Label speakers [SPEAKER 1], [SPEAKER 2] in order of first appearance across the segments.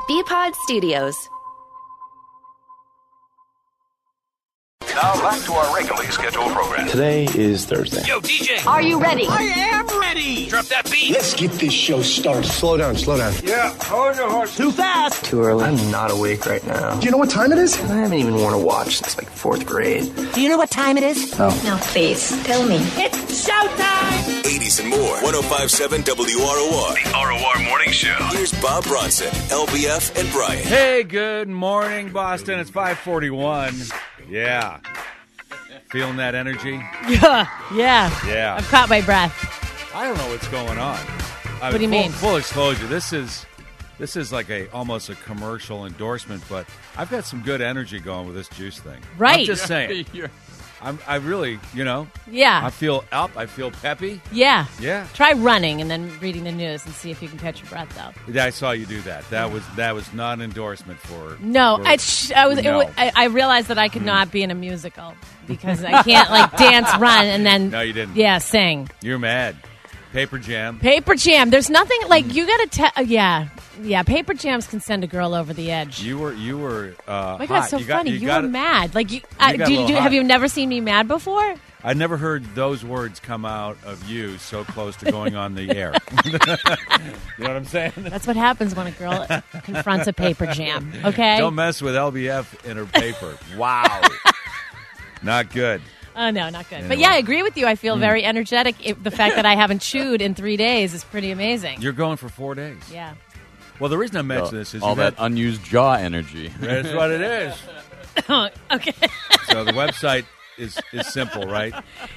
[SPEAKER 1] BPod Studios.
[SPEAKER 2] Now back to our regularly scheduled program.
[SPEAKER 3] Today is Thursday.
[SPEAKER 4] Yo, DJ.
[SPEAKER 5] Are you ready?
[SPEAKER 4] I am ready. Drop that beat.
[SPEAKER 6] Let's get this show started.
[SPEAKER 3] Slow down.
[SPEAKER 4] Yeah, hold your horse. Too fast.
[SPEAKER 7] Too early. I'm not awake right now.
[SPEAKER 6] Do you know what time it is?
[SPEAKER 7] I haven't even worn a watch since like 4th grade.
[SPEAKER 5] Do you know what time it is?
[SPEAKER 6] No.
[SPEAKER 5] No, please, tell me.
[SPEAKER 4] It's showtime.
[SPEAKER 8] 80s and more. 105.7 WROR.
[SPEAKER 2] The ROR Morning Show.
[SPEAKER 8] Here's Bob Bronson, LBF, and Brian.
[SPEAKER 9] Hey, good morning, Boston. It's 5:41. Yeah. Feeling that energy?
[SPEAKER 10] Yeah.
[SPEAKER 9] Yeah.
[SPEAKER 10] I've caught my breath.
[SPEAKER 9] I don't know what's going on.
[SPEAKER 10] What do you mean?
[SPEAKER 9] Full disclosure. This is like almost a commercial endorsement, but I've got some good energy going with this juice thing.
[SPEAKER 10] Right.
[SPEAKER 9] I'm just saying. I really,
[SPEAKER 10] Yeah.
[SPEAKER 9] I feel up. I feel peppy.
[SPEAKER 10] Yeah.
[SPEAKER 9] Yeah.
[SPEAKER 10] Try running and then reading the news and see if you can catch your breath, though.
[SPEAKER 9] I saw you do that. That was not an endorsement for.
[SPEAKER 10] No, I realized that I could not be in a musical because I can't dance, run, and then
[SPEAKER 9] No, you didn't.
[SPEAKER 10] Yeah, sing.
[SPEAKER 9] You're mad. Paper Jam.
[SPEAKER 10] Paper Jam. There's nothing you got to tell. Yeah. Paper Jams can send a girl over the edge.
[SPEAKER 9] You were.
[SPEAKER 10] Oh my God,
[SPEAKER 9] hot.
[SPEAKER 10] so funny. You were mad.
[SPEAKER 9] got a little hot.
[SPEAKER 10] Have you never seen me mad before?
[SPEAKER 9] I never heard those words come out of you so close to going on the air. You know what I'm saying?
[SPEAKER 10] That's what happens when a girl confronts a paper jam. Okay.
[SPEAKER 9] Don't mess with LBF in her paper. Wow. Not good.
[SPEAKER 10] Oh, no, not good.
[SPEAKER 9] Anyway.
[SPEAKER 10] But yeah, I agree with you. I feel very energetic. The fact that I haven't chewed in 3 days is pretty amazing.
[SPEAKER 9] You're going for 4 days.
[SPEAKER 10] Yeah.
[SPEAKER 9] Well, the reason I mention this is
[SPEAKER 11] all that unused jaw energy.
[SPEAKER 9] That's what it is.
[SPEAKER 10] Okay.
[SPEAKER 9] So the website is simple, right?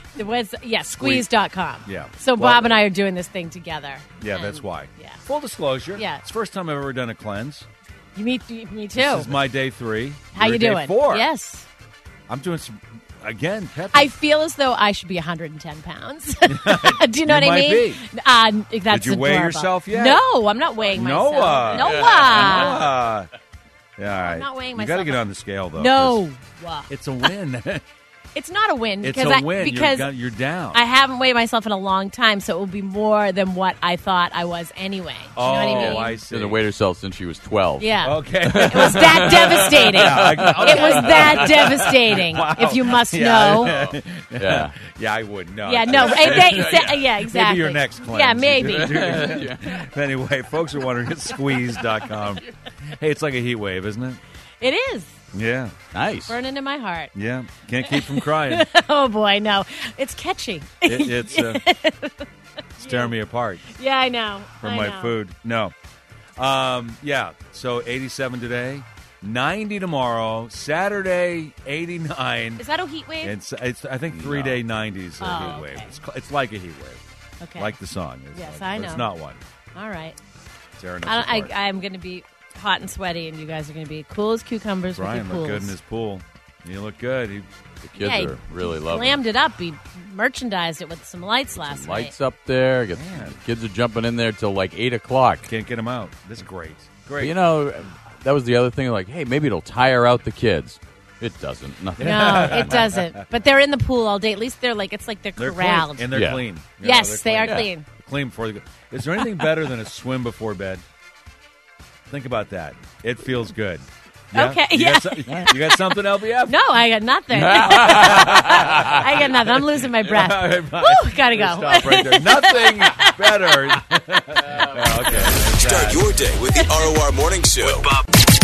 [SPEAKER 10] Squeeze.com.
[SPEAKER 9] Yeah.
[SPEAKER 10] So Bob and I are doing this thing together.
[SPEAKER 9] Yeah,
[SPEAKER 10] And-
[SPEAKER 9] that's why.
[SPEAKER 10] Yeah.
[SPEAKER 9] Full disclosure.
[SPEAKER 10] Yeah.
[SPEAKER 9] It's the first time I've ever done a cleanse.
[SPEAKER 10] Me too.
[SPEAKER 9] This is my day 3.
[SPEAKER 10] How
[SPEAKER 9] Your
[SPEAKER 10] you
[SPEAKER 9] day
[SPEAKER 10] doing?
[SPEAKER 9] 4.
[SPEAKER 10] Yes.
[SPEAKER 9] I'm doing some, again, peppy.
[SPEAKER 10] I feel as though I should be 110 pounds. Do you know what I mean? That's
[SPEAKER 9] Did you weigh
[SPEAKER 10] adorable.
[SPEAKER 9] yourself yet?
[SPEAKER 10] No, I'm not weighing myself.
[SPEAKER 9] Noah.
[SPEAKER 10] Noah.
[SPEAKER 9] Yeah, all right.
[SPEAKER 10] I'm not weighing
[SPEAKER 9] You
[SPEAKER 10] myself.
[SPEAKER 9] got to get on the scale, though.
[SPEAKER 10] No.
[SPEAKER 9] 'cause It's a win.
[SPEAKER 10] It's not a win.
[SPEAKER 9] It's
[SPEAKER 10] because
[SPEAKER 9] a win.
[SPEAKER 10] Because
[SPEAKER 9] You're down.
[SPEAKER 10] I haven't weighed myself in a long time, so it will be more than what I thought I was anyway. Do you know what I mean?
[SPEAKER 9] I
[SPEAKER 11] She
[SPEAKER 9] see.
[SPEAKER 11] hasn't weighed herself since she was 12.
[SPEAKER 10] Yeah.
[SPEAKER 9] Okay.
[SPEAKER 10] It was that devastating.
[SPEAKER 9] Okay.
[SPEAKER 10] It was that devastating, if you must know.
[SPEAKER 11] Yeah.
[SPEAKER 9] Yeah, I would. No.
[SPEAKER 10] Yeah, no. Yeah, exactly.
[SPEAKER 9] Maybe your next cleanse.
[SPEAKER 10] Yeah, maybe.
[SPEAKER 9] Anyway, folks are wondering, it's squeeze.com. Hey, it's like a heat wave, isn't it?
[SPEAKER 10] It is.
[SPEAKER 9] Yeah.
[SPEAKER 11] Nice.
[SPEAKER 10] Burning in my heart.
[SPEAKER 9] Yeah. Can't keep from crying.
[SPEAKER 10] Oh, boy, no. It's catchy.
[SPEAKER 9] It's tearing me apart
[SPEAKER 10] Yeah, I know.
[SPEAKER 9] from
[SPEAKER 10] I
[SPEAKER 9] my
[SPEAKER 10] know.
[SPEAKER 9] food. No. Yeah. So 87 today, 90 tomorrow, Saturday 89.
[SPEAKER 10] Is that a heat wave?
[SPEAKER 9] It's I think 3-day 90s
[SPEAKER 10] Oh,
[SPEAKER 9] heat wave.
[SPEAKER 10] okay.
[SPEAKER 9] It's like a heat wave,
[SPEAKER 10] Okay.
[SPEAKER 9] like the song. It's
[SPEAKER 10] Yes,
[SPEAKER 9] like,
[SPEAKER 10] I
[SPEAKER 9] but
[SPEAKER 10] know.
[SPEAKER 9] It's not one.
[SPEAKER 10] All right.
[SPEAKER 9] Tearing us apart.
[SPEAKER 10] I'm going to be hot and sweaty, and you guys are going to be cool as cucumbers
[SPEAKER 9] Brian
[SPEAKER 10] with your
[SPEAKER 9] looked
[SPEAKER 10] pools.
[SPEAKER 9] good in his pool. You look good.
[SPEAKER 11] The kids are really loving
[SPEAKER 10] Slammed it up. He merchandised it with some lights last night.
[SPEAKER 11] Lights up there. The kids are jumping in there till like 8 o'clock.
[SPEAKER 9] Can't get him out. This is great. Great.
[SPEAKER 11] But, you know, that was the other thing. Like, hey, maybe it'll tire out the kids. It doesn't. Nothing.
[SPEAKER 10] No, it doesn't. But they're in the pool all day. At least they're like, it's like they're
[SPEAKER 9] They're
[SPEAKER 10] corralled.
[SPEAKER 9] clean. And they're
[SPEAKER 11] Yeah.
[SPEAKER 9] clean. You
[SPEAKER 10] Yes,
[SPEAKER 9] know,
[SPEAKER 10] they
[SPEAKER 9] they're
[SPEAKER 10] are clean.
[SPEAKER 9] Clean before they go. Is there anything better than a swim before bed? Think about that. It feels good. Yeah?
[SPEAKER 10] Okay,
[SPEAKER 9] You
[SPEAKER 10] yeah.
[SPEAKER 9] you got something, LBF?
[SPEAKER 10] No, I got nothing. I got nothing. I'm losing my breath.
[SPEAKER 9] All right, bye.
[SPEAKER 10] Woo, gotta go.
[SPEAKER 9] Stop right there. Nothing better. Yeah, okay.
[SPEAKER 8] Start your day with the ROR Morning Show.
[SPEAKER 2] With Bob.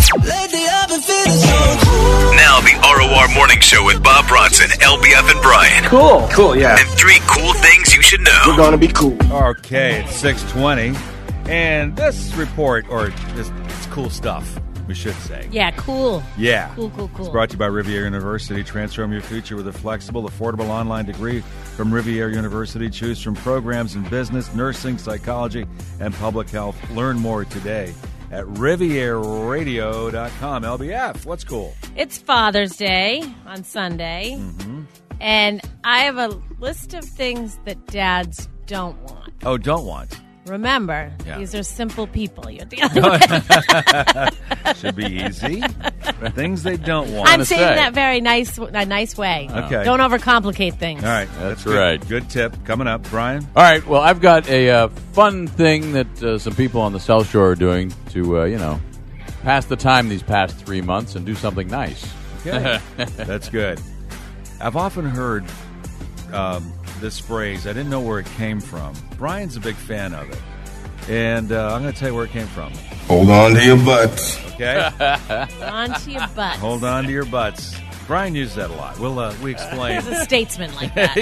[SPEAKER 2] Now the ROR Morning Show with Bob Bronson, LBF, and Brian.
[SPEAKER 6] Cool, yeah.
[SPEAKER 2] And 3 cool things you should know.
[SPEAKER 6] We're gonna be cool.
[SPEAKER 9] Okay, it's 6:20. And this report, or this it's cool stuff, we should say.
[SPEAKER 10] Yeah, cool.
[SPEAKER 9] Yeah.
[SPEAKER 10] Cool.
[SPEAKER 9] It's brought to you by Riviera University. Transform your future with a flexible, affordable online degree from Riviera University. Choose from programs in business, nursing, psychology, and public health. Learn more today at rivieraradio.com. LBF, what's cool?
[SPEAKER 10] It's Father's Day on Sunday.
[SPEAKER 9] Mm-hmm.
[SPEAKER 10] And I have a list of things that dads don't want.
[SPEAKER 9] Oh, don't want.
[SPEAKER 10] Remember,
[SPEAKER 9] Yeah.
[SPEAKER 10] these are simple people you're dealing with.
[SPEAKER 9] Should be easy. Things they don't want.
[SPEAKER 10] I'm saying that very nice way.
[SPEAKER 9] Okay.
[SPEAKER 10] Don't overcomplicate things.
[SPEAKER 9] All right.
[SPEAKER 11] That's
[SPEAKER 9] good.
[SPEAKER 11] right.
[SPEAKER 9] Good tip. Coming up, Brian.
[SPEAKER 11] All right. Well, I've got a fun thing that some people on the South Shore are doing to, pass the time these past 3 months and do something nice.
[SPEAKER 9] Okay. That's good. I've often heard this phrase. I didn't know where it came from. Brian's a big fan of it. And I'm going to tell you where it came from.
[SPEAKER 1] Hold on to your butts.
[SPEAKER 9] Okay?
[SPEAKER 10] Hold on to your butts.
[SPEAKER 9] Hold on to your butts. Brian used that a lot. We explain.
[SPEAKER 10] He's a statesman like that.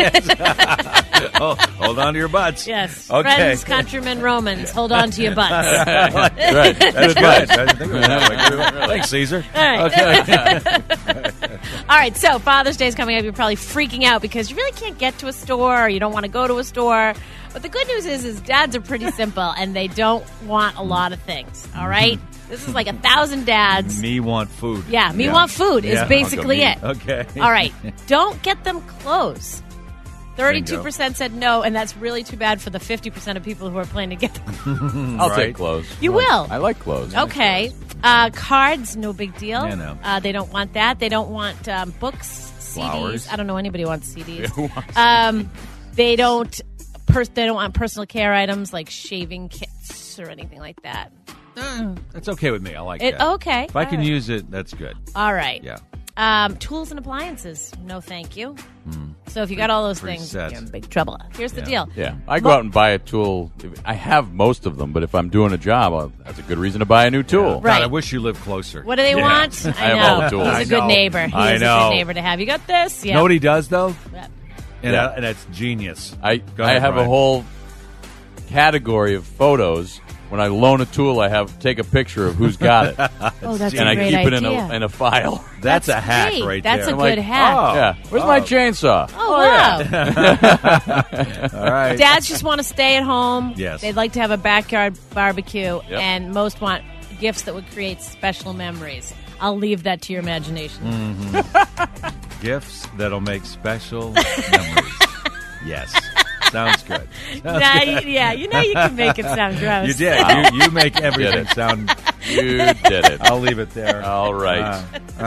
[SPEAKER 9] Hold on to your butts.
[SPEAKER 10] Yes.
[SPEAKER 9] Okay.
[SPEAKER 10] Friends, countrymen, Romans, hold on to your butts.
[SPEAKER 11] Right.
[SPEAKER 9] That's good. I didn't think of it that way. Thanks, Caesar.
[SPEAKER 10] All right.
[SPEAKER 9] Okay.
[SPEAKER 10] All right, so Father's Day is coming up. You're probably freaking out because you really can't get to a store or you don't want to go to a store. But the good news is dads are pretty simple and they don't want a lot of things, all right? This is like 1,000 dads.
[SPEAKER 9] Me want food.
[SPEAKER 10] Yeah, me want food is basically it.
[SPEAKER 9] Okay.
[SPEAKER 10] All right, don't get them clothes. 32% said no, and that's really too bad for the 50% of people who are planning to get them.
[SPEAKER 11] I'll take clothes.
[SPEAKER 10] You will?
[SPEAKER 11] I like clothes.
[SPEAKER 10] Okay. Cards, no big deal.
[SPEAKER 9] Yeah, no.
[SPEAKER 10] They don't want that. They don't want books,
[SPEAKER 9] Flowers.
[SPEAKER 10] CDs. I don't know anybody who wants CDs.
[SPEAKER 11] Who wants
[SPEAKER 10] They don't want personal care items like shaving kits or anything like that.
[SPEAKER 9] That's okay with me. I like
[SPEAKER 10] It
[SPEAKER 9] that.
[SPEAKER 10] okay.
[SPEAKER 9] If I
[SPEAKER 10] All
[SPEAKER 9] can
[SPEAKER 10] right.
[SPEAKER 9] use it, that's good.
[SPEAKER 10] All right.
[SPEAKER 9] Yeah.
[SPEAKER 10] Tools and appliances, no thank you. So if you got all those
[SPEAKER 9] Free
[SPEAKER 10] things,
[SPEAKER 9] sets.
[SPEAKER 10] you're in big trouble. Here's the deal.
[SPEAKER 11] Yeah, I go out and buy a tool. I have most of them, but if I'm doing a job, that's a good reason to buy a new tool.
[SPEAKER 10] Right.
[SPEAKER 9] God, I wish you lived closer.
[SPEAKER 10] What do they want?
[SPEAKER 11] I have all the tools.
[SPEAKER 10] He's a good
[SPEAKER 9] I know.
[SPEAKER 10] neighbor. He
[SPEAKER 9] I
[SPEAKER 10] is a
[SPEAKER 9] know.
[SPEAKER 10] good neighbor to have. You got this? Yeah.
[SPEAKER 9] Know what he does, though?
[SPEAKER 10] Yeah.
[SPEAKER 9] And that's genius.
[SPEAKER 11] I
[SPEAKER 9] Go ahead,
[SPEAKER 11] have
[SPEAKER 9] Brian.
[SPEAKER 11] a whole category of photos. When I loan a tool, I take a picture of who's got it,
[SPEAKER 10] Oh, that's
[SPEAKER 11] and
[SPEAKER 10] a
[SPEAKER 11] I
[SPEAKER 10] great
[SPEAKER 11] keep it
[SPEAKER 10] idea.
[SPEAKER 11] in a file.
[SPEAKER 9] That's a hack
[SPEAKER 10] great.
[SPEAKER 9] right
[SPEAKER 10] That's
[SPEAKER 9] there.
[SPEAKER 10] a
[SPEAKER 11] I'm
[SPEAKER 10] good
[SPEAKER 11] like,
[SPEAKER 10] hack.
[SPEAKER 9] Oh.
[SPEAKER 11] Yeah, where's my chainsaw?
[SPEAKER 10] Oh, wow.
[SPEAKER 9] All right.
[SPEAKER 10] Dads just want to stay at home.
[SPEAKER 9] Yes.
[SPEAKER 10] They'd like to have a backyard barbecue,
[SPEAKER 11] Yep.
[SPEAKER 10] and most want gifts that would create special memories. I'll leave that to your imagination.
[SPEAKER 9] Gifts that'll make special memories. Yes. Sounds good.
[SPEAKER 10] Nah, yeah, you know you can make it sound gross.
[SPEAKER 9] You did.
[SPEAKER 11] Wow.
[SPEAKER 9] You make everything
[SPEAKER 11] Did it.
[SPEAKER 9] sound.
[SPEAKER 11] You did it.
[SPEAKER 9] I'll leave it there.
[SPEAKER 11] All right.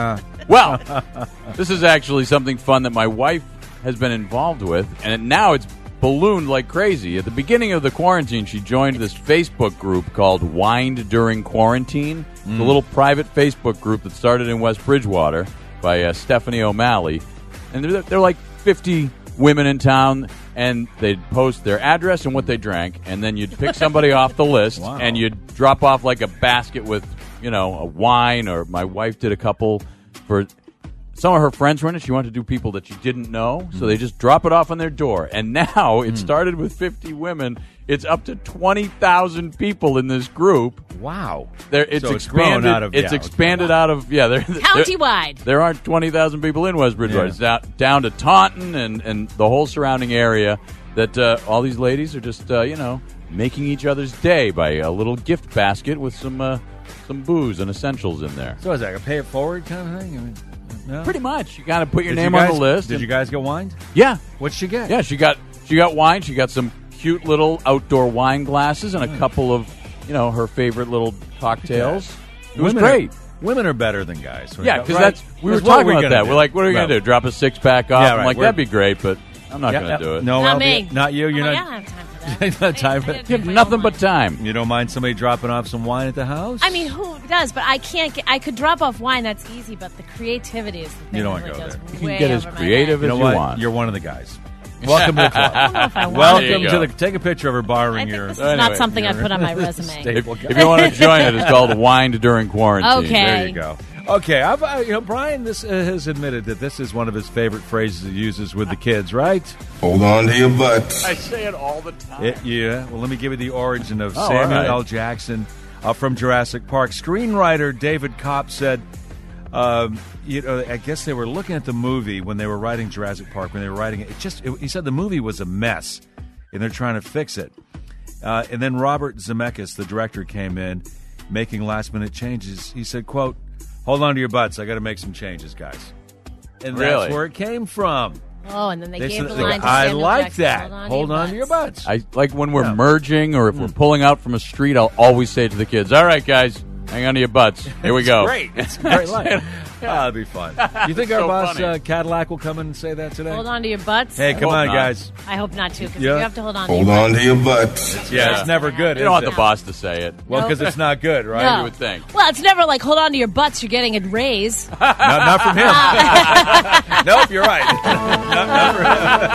[SPEAKER 11] Well, this is actually something fun that my wife has been involved with, and now it's ballooned like crazy. At the beginning of the quarantine, she joined this Facebook group called Wind During Quarantine. It's a little private Facebook group that started in West Bridgewater by Stephanie O'Malley. And they're like 50 women in town, and they'd post their address and what they drank, and then you'd pick somebody off the list,
[SPEAKER 9] Wow.
[SPEAKER 11] and you'd drop off like a basket with, a wine, or my wife did a couple for some of her friends were in it. She wanted to do people that she didn't know, so they just drop it off on their door. And now it started with 50 women. It's up to 20,000 people in this group.
[SPEAKER 9] Wow.
[SPEAKER 11] It's
[SPEAKER 9] So it's grown
[SPEAKER 11] expanded.
[SPEAKER 9] out of-
[SPEAKER 11] It's
[SPEAKER 9] yeah,
[SPEAKER 11] expanded out of
[SPEAKER 10] Countywide.
[SPEAKER 11] There aren't 20,000 people in West Bridgewater.
[SPEAKER 9] Yeah.
[SPEAKER 11] It's down to Taunton and the whole surrounding area. That all these ladies are just making each other's day by a little gift basket with some booze and essentials in there.
[SPEAKER 9] So is that a pay it forward kind of thing? I mean, no?
[SPEAKER 11] Pretty much, you got to put your
[SPEAKER 9] Did
[SPEAKER 11] name
[SPEAKER 9] you
[SPEAKER 11] on
[SPEAKER 9] guys-
[SPEAKER 11] the list.
[SPEAKER 9] Did
[SPEAKER 11] and-
[SPEAKER 9] you guys get wine?
[SPEAKER 11] Yeah,
[SPEAKER 9] What'd she get?
[SPEAKER 11] yeah. She got wine. She got some cute little outdoor wine glasses and a couple of her favorite little cocktails. It was great.
[SPEAKER 9] Women are better than guys.
[SPEAKER 11] Yeah, because
[SPEAKER 9] right?
[SPEAKER 11] we were
[SPEAKER 9] 'Cause what
[SPEAKER 11] talking
[SPEAKER 9] are we
[SPEAKER 11] about
[SPEAKER 9] gonna
[SPEAKER 11] that.
[SPEAKER 9] do?
[SPEAKER 11] We're like, what are we
[SPEAKER 9] No.
[SPEAKER 11] going to do? Drop a 6-pack off?
[SPEAKER 9] Yeah,
[SPEAKER 11] I'm
[SPEAKER 9] right.
[SPEAKER 11] like,
[SPEAKER 9] We're-
[SPEAKER 11] that'd be great, but I'm not
[SPEAKER 9] Yeah,
[SPEAKER 11] going to do it.
[SPEAKER 9] No,
[SPEAKER 10] Not
[SPEAKER 9] LB,
[SPEAKER 10] me.
[SPEAKER 9] not you. You're
[SPEAKER 10] Oh,
[SPEAKER 9] not.
[SPEAKER 10] yeah, I don't have time for that.
[SPEAKER 9] Not time for-
[SPEAKER 10] I
[SPEAKER 11] You have nothing but time.
[SPEAKER 9] You don't mind somebody dropping off some wine at the house?
[SPEAKER 10] I mean, who does? But I can't. I could drop off wine. That's easy. But the creativity is the thing.
[SPEAKER 9] You don't
[SPEAKER 10] that
[SPEAKER 9] wanna
[SPEAKER 10] really
[SPEAKER 9] go
[SPEAKER 10] goes
[SPEAKER 9] there.
[SPEAKER 11] You can
[SPEAKER 10] way
[SPEAKER 11] get as
[SPEAKER 10] over my
[SPEAKER 11] creative
[SPEAKER 10] head.
[SPEAKER 9] you
[SPEAKER 11] as
[SPEAKER 9] know what?
[SPEAKER 11] want.
[SPEAKER 9] You're one of the guys. Welcome to the club.
[SPEAKER 10] I don't know if I want
[SPEAKER 9] Welcome
[SPEAKER 11] There you
[SPEAKER 9] to
[SPEAKER 11] go.
[SPEAKER 9] take a picture of her
[SPEAKER 10] I
[SPEAKER 9] borrowing
[SPEAKER 10] think
[SPEAKER 9] your.
[SPEAKER 10] this is
[SPEAKER 11] Anyway,
[SPEAKER 10] not something I
[SPEAKER 9] your
[SPEAKER 10] put on my resume.
[SPEAKER 9] staple
[SPEAKER 11] If you want to join it, it's called Wind During Quarantine.
[SPEAKER 10] Okay.
[SPEAKER 9] There you go. Okay, Brian has admitted that this is one of his favorite phrases he uses with the kids, right?
[SPEAKER 1] Hold on to your butts.
[SPEAKER 11] I say it all the time.
[SPEAKER 9] Yeah. Well, let me give you the origin of
[SPEAKER 11] Oh,
[SPEAKER 9] Samuel
[SPEAKER 11] all right.
[SPEAKER 9] L. Jackson from Jurassic Park. Screenwriter David Kopp said, I guess they were looking at the movie when they were writing Jurassic Park. When they were writing it, he said the movie was a mess, and they're trying to fix it. And then Robert Zemeckis, the director, came in, making last-minute changes. He said, "quote Hold on to your butts. I got to make some changes, guys." And
[SPEAKER 11] Really?
[SPEAKER 9] that's where it came from.
[SPEAKER 10] Oh, and then they gave
[SPEAKER 9] said,
[SPEAKER 10] the line to
[SPEAKER 9] I
[SPEAKER 10] Samuel
[SPEAKER 9] like
[SPEAKER 10] Jackson,
[SPEAKER 9] that. Hold on to your butts.
[SPEAKER 11] I like when we're
[SPEAKER 9] Yeah.
[SPEAKER 11] merging or if we're pulling out from a street, I'll always say to the kids, all right, guys, hang on to your butts. Here we go.
[SPEAKER 9] Great. It's a great line. That'd be fun. You think our
[SPEAKER 11] So
[SPEAKER 9] boss
[SPEAKER 11] funny.
[SPEAKER 9] Cadillac will come in and say that today?
[SPEAKER 10] Hold on to your butts.
[SPEAKER 9] Hey, come
[SPEAKER 11] hope
[SPEAKER 9] on,
[SPEAKER 11] not.
[SPEAKER 9] guys.
[SPEAKER 10] I hope not to, because
[SPEAKER 9] Yeah.
[SPEAKER 10] you have to hold on.
[SPEAKER 1] Hold
[SPEAKER 10] to your
[SPEAKER 1] on to your butts.
[SPEAKER 9] It's never good.
[SPEAKER 11] You don't want
[SPEAKER 9] is
[SPEAKER 11] the
[SPEAKER 9] it?
[SPEAKER 11] boss to say it.
[SPEAKER 9] Well, because it's not good, right?
[SPEAKER 10] No.
[SPEAKER 11] You would think.
[SPEAKER 10] Well, it's never like hold on to your butts. You're getting a raise.
[SPEAKER 9] Not from him. Nope, you're right. not for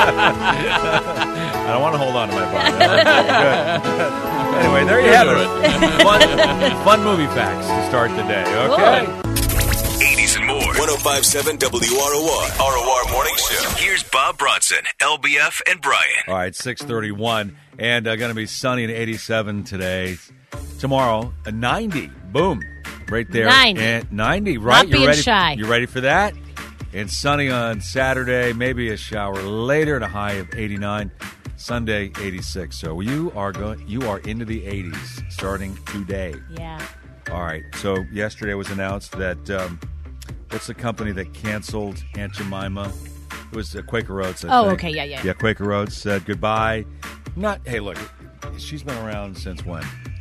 [SPEAKER 9] him. I don't want to hold on to my butt. That's very good. Anyway, there you have it. Fun movie facts to start the day. Okay.
[SPEAKER 2] 80s and more.
[SPEAKER 8] 1057 WROR. ROR Morning Show.
[SPEAKER 2] Here's Bob Bronson, LBF, and Brian.
[SPEAKER 9] All right, 6:31, and going to be sunny and 87 today. Tomorrow, a 90. Boom, right there.
[SPEAKER 10] 90.
[SPEAKER 9] And 90. Right,
[SPEAKER 10] Not being
[SPEAKER 9] ready?
[SPEAKER 10] shy.
[SPEAKER 9] You ready for that? And sunny on Saturday, maybe a shower later, and a high of 89. Sunday, 86. So you are into the 80s starting today.
[SPEAKER 10] Yeah.
[SPEAKER 9] All right. So yesterday was announced that what's the company that canceled Aunt Jemima? It was Quaker Oats. I think.
[SPEAKER 10] Okay. Yeah.
[SPEAKER 9] Yeah, Quaker Oats said goodbye. Hey, look, she's been around since when?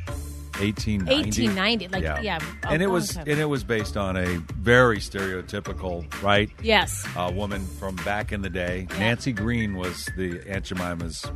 [SPEAKER 9] 1890.
[SPEAKER 10] 1890. Like, yeah. a
[SPEAKER 9] And it
[SPEAKER 10] long
[SPEAKER 9] was
[SPEAKER 10] time.
[SPEAKER 9] based on a very stereotypical, right?
[SPEAKER 10] Yes.
[SPEAKER 9] Woman from back in the day.
[SPEAKER 10] Yeah.
[SPEAKER 9] Nancy Green was the Aunt Jemima's,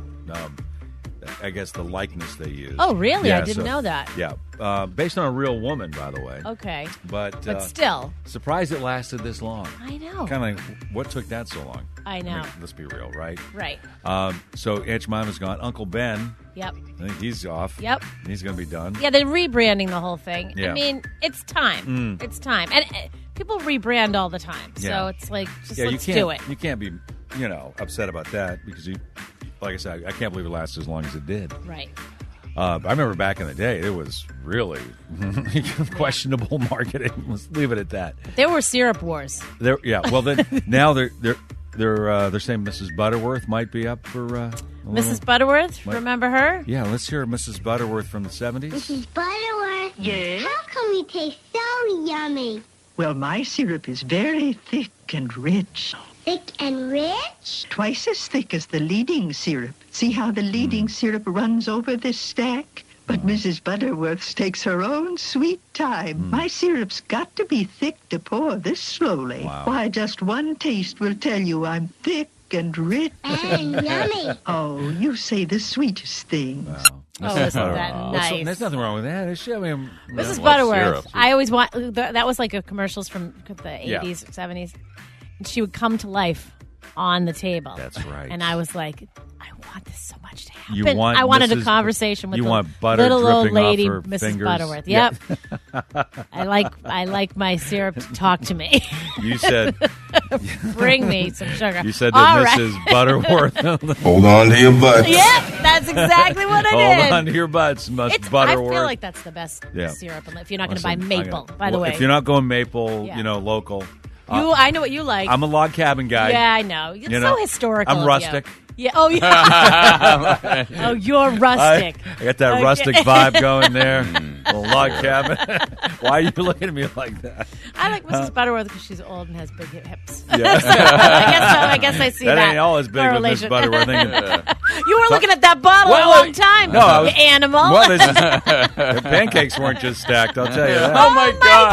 [SPEAKER 9] I guess, the likeness they used.
[SPEAKER 10] Oh, really?
[SPEAKER 9] Yeah,
[SPEAKER 10] I didn't know that.
[SPEAKER 9] Yeah. Based on a real woman, by the way.
[SPEAKER 10] Okay.
[SPEAKER 9] But
[SPEAKER 10] still.
[SPEAKER 9] surprised it lasted this long.
[SPEAKER 10] I know.
[SPEAKER 9] Kind of what took that so long?
[SPEAKER 10] I know.
[SPEAKER 9] Let's be real, right?
[SPEAKER 10] Right.
[SPEAKER 9] So Aunt Jemima's gone. Uncle Ben,
[SPEAKER 10] Yep.
[SPEAKER 9] I think he's off.
[SPEAKER 10] Yep.
[SPEAKER 9] He's going to be done.
[SPEAKER 10] Yeah, they're rebranding the whole thing.
[SPEAKER 9] Yeah.
[SPEAKER 10] I mean, it's time. It's time. And people rebrand all the time. So
[SPEAKER 9] Yeah.
[SPEAKER 10] it's like, just
[SPEAKER 9] Yeah,
[SPEAKER 10] let's
[SPEAKER 9] you can't,
[SPEAKER 10] do it.
[SPEAKER 9] You can't be, upset about that because like I said, I can't believe it lasted as long as it did.
[SPEAKER 10] Right.
[SPEAKER 9] I remember back in the day, it was really questionable marketing. Let's leave it at that.
[SPEAKER 10] There were syrup wars.
[SPEAKER 9] Well, then now they're saying Mrs. Butterworth might be up for
[SPEAKER 10] Mrs. Butterworth, remember her?
[SPEAKER 9] Yeah, let's hear Mrs. Butterworth from the 70s.
[SPEAKER 5] Mrs. Butterworth.
[SPEAKER 3] Yes?
[SPEAKER 5] How come you taste so yummy?
[SPEAKER 3] Well, my syrup is very thick and rich.
[SPEAKER 5] Thick and rich?
[SPEAKER 3] Twice as thick as the leading syrup. See how the leading syrup runs over this stack? But Mrs. Butterworth takes her own sweet time. My syrup's got to be thick to pour this slowly.
[SPEAKER 9] Wow.
[SPEAKER 3] Why, just one taste will tell you I'm thick and rich.
[SPEAKER 5] And yummy.
[SPEAKER 3] Oh, you say the sweetest things.
[SPEAKER 9] Wow.
[SPEAKER 10] Oh, isn't that nice?
[SPEAKER 9] There's nothing wrong with that.
[SPEAKER 10] Mrs.
[SPEAKER 11] love
[SPEAKER 10] Butterworth.
[SPEAKER 11] syrup.
[SPEAKER 10] I always want that was like a commercials from the
[SPEAKER 9] Yeah.
[SPEAKER 10] 80s, 70s. And she would come to life on the table.
[SPEAKER 9] That's right.
[SPEAKER 10] And I was like, I want this so much to happen.
[SPEAKER 9] You want
[SPEAKER 10] I wanted a
[SPEAKER 9] Mrs.
[SPEAKER 10] conversation with
[SPEAKER 9] You
[SPEAKER 10] the
[SPEAKER 9] want butter
[SPEAKER 10] little old
[SPEAKER 9] dripping off
[SPEAKER 10] lady,
[SPEAKER 9] her
[SPEAKER 10] Mrs.
[SPEAKER 9] fingers?
[SPEAKER 10] Butterworth.
[SPEAKER 9] Yeah.
[SPEAKER 10] Yep. I like my syrup to talk to me.
[SPEAKER 9] You said
[SPEAKER 10] Bring me some sugar.
[SPEAKER 9] you said
[SPEAKER 10] All
[SPEAKER 9] that
[SPEAKER 10] right.
[SPEAKER 9] Mrs. Butterworth.
[SPEAKER 1] Hold on to your butts.
[SPEAKER 10] Yep, that's exactly what I did.
[SPEAKER 9] Hold on to your butts, Miss
[SPEAKER 10] It's,
[SPEAKER 9] Butterworth.
[SPEAKER 10] I feel like that's the best
[SPEAKER 9] Yeah.
[SPEAKER 10] syrup. If you're not going to buy
[SPEAKER 9] Listen,
[SPEAKER 10] maple, by the
[SPEAKER 9] well,
[SPEAKER 10] way.
[SPEAKER 9] if you're not going maple,
[SPEAKER 10] Yeah.
[SPEAKER 9] local.
[SPEAKER 10] I know what you like.
[SPEAKER 9] I'm a log cabin guy.
[SPEAKER 10] Yeah, I know. It's so historical.
[SPEAKER 9] I'm
[SPEAKER 10] of
[SPEAKER 9] rustic.
[SPEAKER 10] You. Yeah. Oh, yeah. Oh, you're rustic.
[SPEAKER 9] I got that
[SPEAKER 10] Okay.
[SPEAKER 9] rustic vibe going there. Little log cabin. Why are you looking at me like that?
[SPEAKER 10] I like Mrs. Butterworth because she's old and has big hips.
[SPEAKER 9] Yeah.
[SPEAKER 10] I guess I see that.
[SPEAKER 9] Ain't all as big with Miss
[SPEAKER 10] correlation.
[SPEAKER 9] Butterworth.
[SPEAKER 10] You were looking at that bottle
[SPEAKER 9] Well,
[SPEAKER 10] a long time.
[SPEAKER 9] no, I was-
[SPEAKER 10] you animal.
[SPEAKER 9] Well, the pancakes weren't just stacked. I'll tell you that.
[SPEAKER 11] Oh, my God.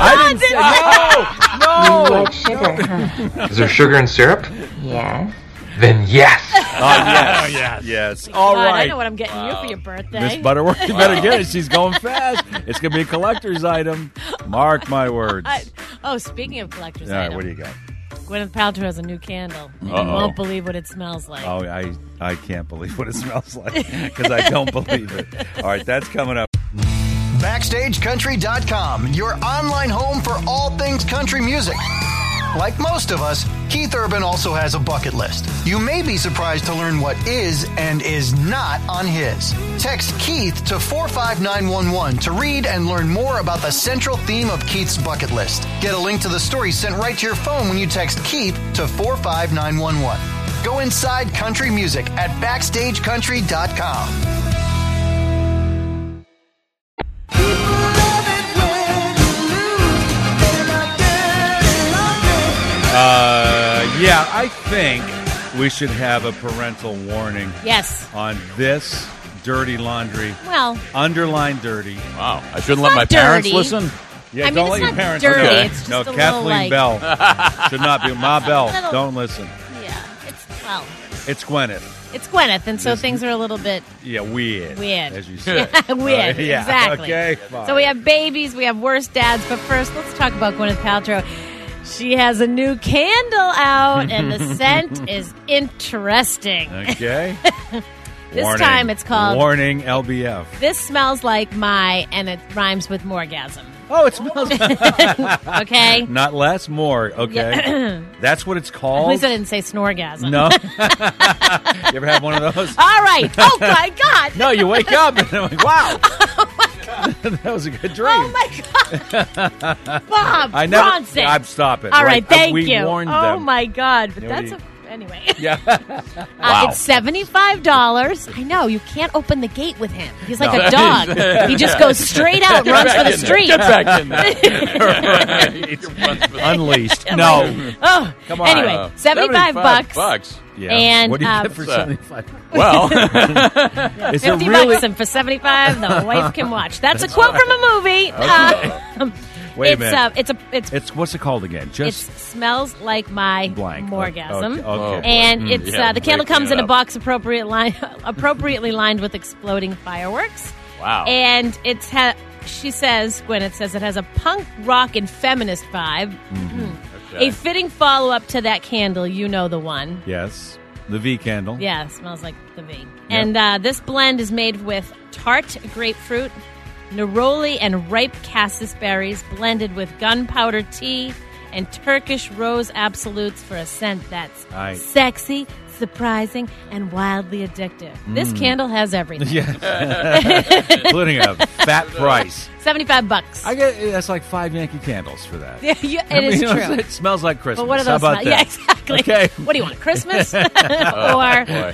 [SPEAKER 9] I didn't say
[SPEAKER 12] You like sugar, huh? Is there sugar in syrup? Yes. Then yes.
[SPEAKER 9] Yes. All
[SPEAKER 10] God,
[SPEAKER 9] right.
[SPEAKER 10] I know what I'm getting you for your birthday.
[SPEAKER 9] Miss Butterworth, you better get it. She's going fast. It's going to be a collector's item. Mark my words.
[SPEAKER 10] Speaking of collector's
[SPEAKER 9] All right,
[SPEAKER 10] item,
[SPEAKER 9] what do you got?
[SPEAKER 10] Gwyneth Paltrow has a new candle. You
[SPEAKER 11] Uh-oh.
[SPEAKER 10] won't believe what it smells like.
[SPEAKER 9] Oh, I can't believe what it smells like because I don't believe it. All right, that's coming up.
[SPEAKER 13] BackstageCountry.com, your online home for all things country music. Like most of us, Keith Urban also has a bucket list. You may be surprised to learn what is and is not on his. Text Keith to 45911 to read and learn more about the central theme of Keith's bucket list. Get a link to the story sent right to your phone when you text Keith to 45911. Go inside country music at BackstageCountry.com.
[SPEAKER 9] Yeah, I think we should have a parental warning.
[SPEAKER 10] Yes.
[SPEAKER 9] On this dirty laundry.
[SPEAKER 10] Well,
[SPEAKER 9] underline dirty.
[SPEAKER 11] Wow, I shouldn't let my parents
[SPEAKER 10] dirty.
[SPEAKER 11] listen.
[SPEAKER 9] Yeah,
[SPEAKER 10] I mean,
[SPEAKER 9] don't
[SPEAKER 10] it's
[SPEAKER 9] let your
[SPEAKER 10] not
[SPEAKER 9] parents
[SPEAKER 10] dirty.
[SPEAKER 9] know.
[SPEAKER 10] It's just
[SPEAKER 9] no,
[SPEAKER 10] a little,
[SPEAKER 9] Kathleen
[SPEAKER 10] like-
[SPEAKER 9] Bell should not be. Ma Bell,
[SPEAKER 10] Little-
[SPEAKER 9] don't listen.
[SPEAKER 10] Yeah, well,
[SPEAKER 9] It's Gwyneth.
[SPEAKER 10] it's Gwyneth, and so things are a little bit
[SPEAKER 9] Yeah, weird.
[SPEAKER 10] weird.
[SPEAKER 9] As you said.
[SPEAKER 10] Weird,
[SPEAKER 9] Yeah,
[SPEAKER 10] exactly.
[SPEAKER 9] Okay, fine.
[SPEAKER 10] So we have babies, we have worse dads, but first, let's talk about Gwyneth Paltrow. She has a new candle out, and the scent is interesting.
[SPEAKER 9] Okay.
[SPEAKER 10] This
[SPEAKER 9] Warning.
[SPEAKER 10] time it's called
[SPEAKER 9] Warning LBF.
[SPEAKER 10] This Smells Like My, and it rhymes with morgasm.
[SPEAKER 9] Oh, it smells
[SPEAKER 10] Okay?
[SPEAKER 9] Not less, more. Okay.
[SPEAKER 10] Yeah.
[SPEAKER 9] That's what it's
[SPEAKER 10] At
[SPEAKER 9] called?
[SPEAKER 10] least I didn't say snorgasm.
[SPEAKER 9] No. You ever have one of those?
[SPEAKER 10] All right. Oh, my God.
[SPEAKER 9] No, you wake up and I'm like, wow. That was a good dream.
[SPEAKER 10] Oh, my God. Bob
[SPEAKER 9] I never.
[SPEAKER 10] Bronson.
[SPEAKER 9] I'm stopping.
[SPEAKER 10] All right, thank
[SPEAKER 9] we
[SPEAKER 10] you.
[SPEAKER 9] warned
[SPEAKER 10] oh,
[SPEAKER 9] them.
[SPEAKER 10] my God. But
[SPEAKER 9] You know,
[SPEAKER 10] that's
[SPEAKER 9] you-
[SPEAKER 10] anyway.
[SPEAKER 9] Yeah.
[SPEAKER 11] Wow.
[SPEAKER 10] It's $75. I know. You can't open the gate with him. He's like
[SPEAKER 9] No.
[SPEAKER 10] a dog. He just goes straight out,
[SPEAKER 11] Get
[SPEAKER 10] runs
[SPEAKER 11] back
[SPEAKER 10] for the
[SPEAKER 11] in there.
[SPEAKER 10] street.
[SPEAKER 11] Get back in there. Right.
[SPEAKER 9] Unleashed. No.
[SPEAKER 10] Oh,
[SPEAKER 9] Come on.
[SPEAKER 10] Anyway, 75 bucks.
[SPEAKER 9] Yeah.
[SPEAKER 10] And
[SPEAKER 9] what do you get for
[SPEAKER 11] what's that?
[SPEAKER 9] 75?
[SPEAKER 11] Well,
[SPEAKER 9] Is
[SPEAKER 10] 50
[SPEAKER 9] it really?
[SPEAKER 10] bucks, and for 75, the wife can watch. That's a quote from a movie.
[SPEAKER 9] Wait a
[SPEAKER 10] it's
[SPEAKER 9] minute.
[SPEAKER 10] it's
[SPEAKER 9] What's it called again?
[SPEAKER 10] it
[SPEAKER 9] Just
[SPEAKER 10] smells like my
[SPEAKER 9] blank.
[SPEAKER 10] morgasm.
[SPEAKER 9] Okay.
[SPEAKER 10] And it's
[SPEAKER 11] Yeah,
[SPEAKER 10] the candle
[SPEAKER 11] breaking
[SPEAKER 10] comes
[SPEAKER 11] it
[SPEAKER 10] in a
[SPEAKER 11] up.
[SPEAKER 10] box appropriately lined with exploding fireworks.
[SPEAKER 11] wow.
[SPEAKER 10] And she says, Gwyneth says, it has a punk rock and feminist vibe.
[SPEAKER 11] Okay.
[SPEAKER 10] A fitting follow-up to that candle, you know the one.
[SPEAKER 9] Yes. The V candle.
[SPEAKER 10] Yeah, it smells like the V. And this blend is made with tart grapefruit, neroli, and ripe cassis berries, blended with gunpowder tea and Turkish rose absolutes for a scent that's
[SPEAKER 9] Aye.
[SPEAKER 10] sexy, surprising, and wildly addictive. This candle has everything.
[SPEAKER 9] Yeah. Including a fat price.
[SPEAKER 10] $75.
[SPEAKER 9] I get that's like 5 Yankee candles for that.
[SPEAKER 10] Yeah, it is
[SPEAKER 9] You know,
[SPEAKER 10] true.
[SPEAKER 9] It smells like Christmas.
[SPEAKER 10] But what are
[SPEAKER 9] How
[SPEAKER 10] those
[SPEAKER 9] about
[SPEAKER 10] smell?
[SPEAKER 9] that?
[SPEAKER 10] Yeah, exactly.
[SPEAKER 9] Okay.
[SPEAKER 10] What do you want, Christmas? or
[SPEAKER 11] boy.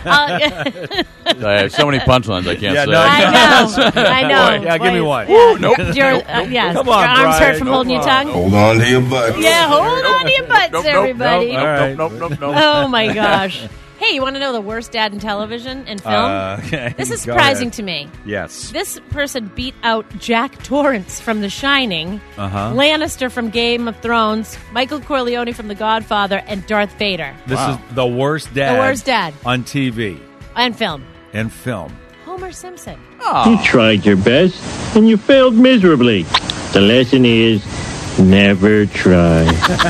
[SPEAKER 11] I have so many punchlines I can't
[SPEAKER 9] Yeah,
[SPEAKER 11] say.
[SPEAKER 9] no,
[SPEAKER 10] I know.
[SPEAKER 9] Boy, yeah, give me
[SPEAKER 10] Boy,
[SPEAKER 9] one.
[SPEAKER 11] Ooh, nope.
[SPEAKER 10] Yes,
[SPEAKER 9] Come
[SPEAKER 10] your
[SPEAKER 9] on,
[SPEAKER 10] arms
[SPEAKER 9] Brian.
[SPEAKER 10] hurt from holding your
[SPEAKER 9] Come
[SPEAKER 10] tongue.
[SPEAKER 1] Hold on to your butt.
[SPEAKER 10] Yeah, hold on to your butts, everybody.
[SPEAKER 9] All right.
[SPEAKER 11] Nope.
[SPEAKER 10] Oh my gosh. Hey, you want to know the worst dad in television and film?
[SPEAKER 9] Okay.
[SPEAKER 10] This is
[SPEAKER 9] Go
[SPEAKER 10] surprising
[SPEAKER 9] ahead.
[SPEAKER 10] to me.
[SPEAKER 9] Yes.
[SPEAKER 10] This person beat out Jack Torrance from The Shining, Lannister from Game of Thrones, Michael Corleone from The Godfather, and Darth Vader.
[SPEAKER 9] This is the worst dad.
[SPEAKER 10] The worst dad.
[SPEAKER 9] On TV
[SPEAKER 10] And film.
[SPEAKER 9] and film.
[SPEAKER 10] Homer Simpson.
[SPEAKER 14] You tried your best, and you failed miserably. The lesson is, never try.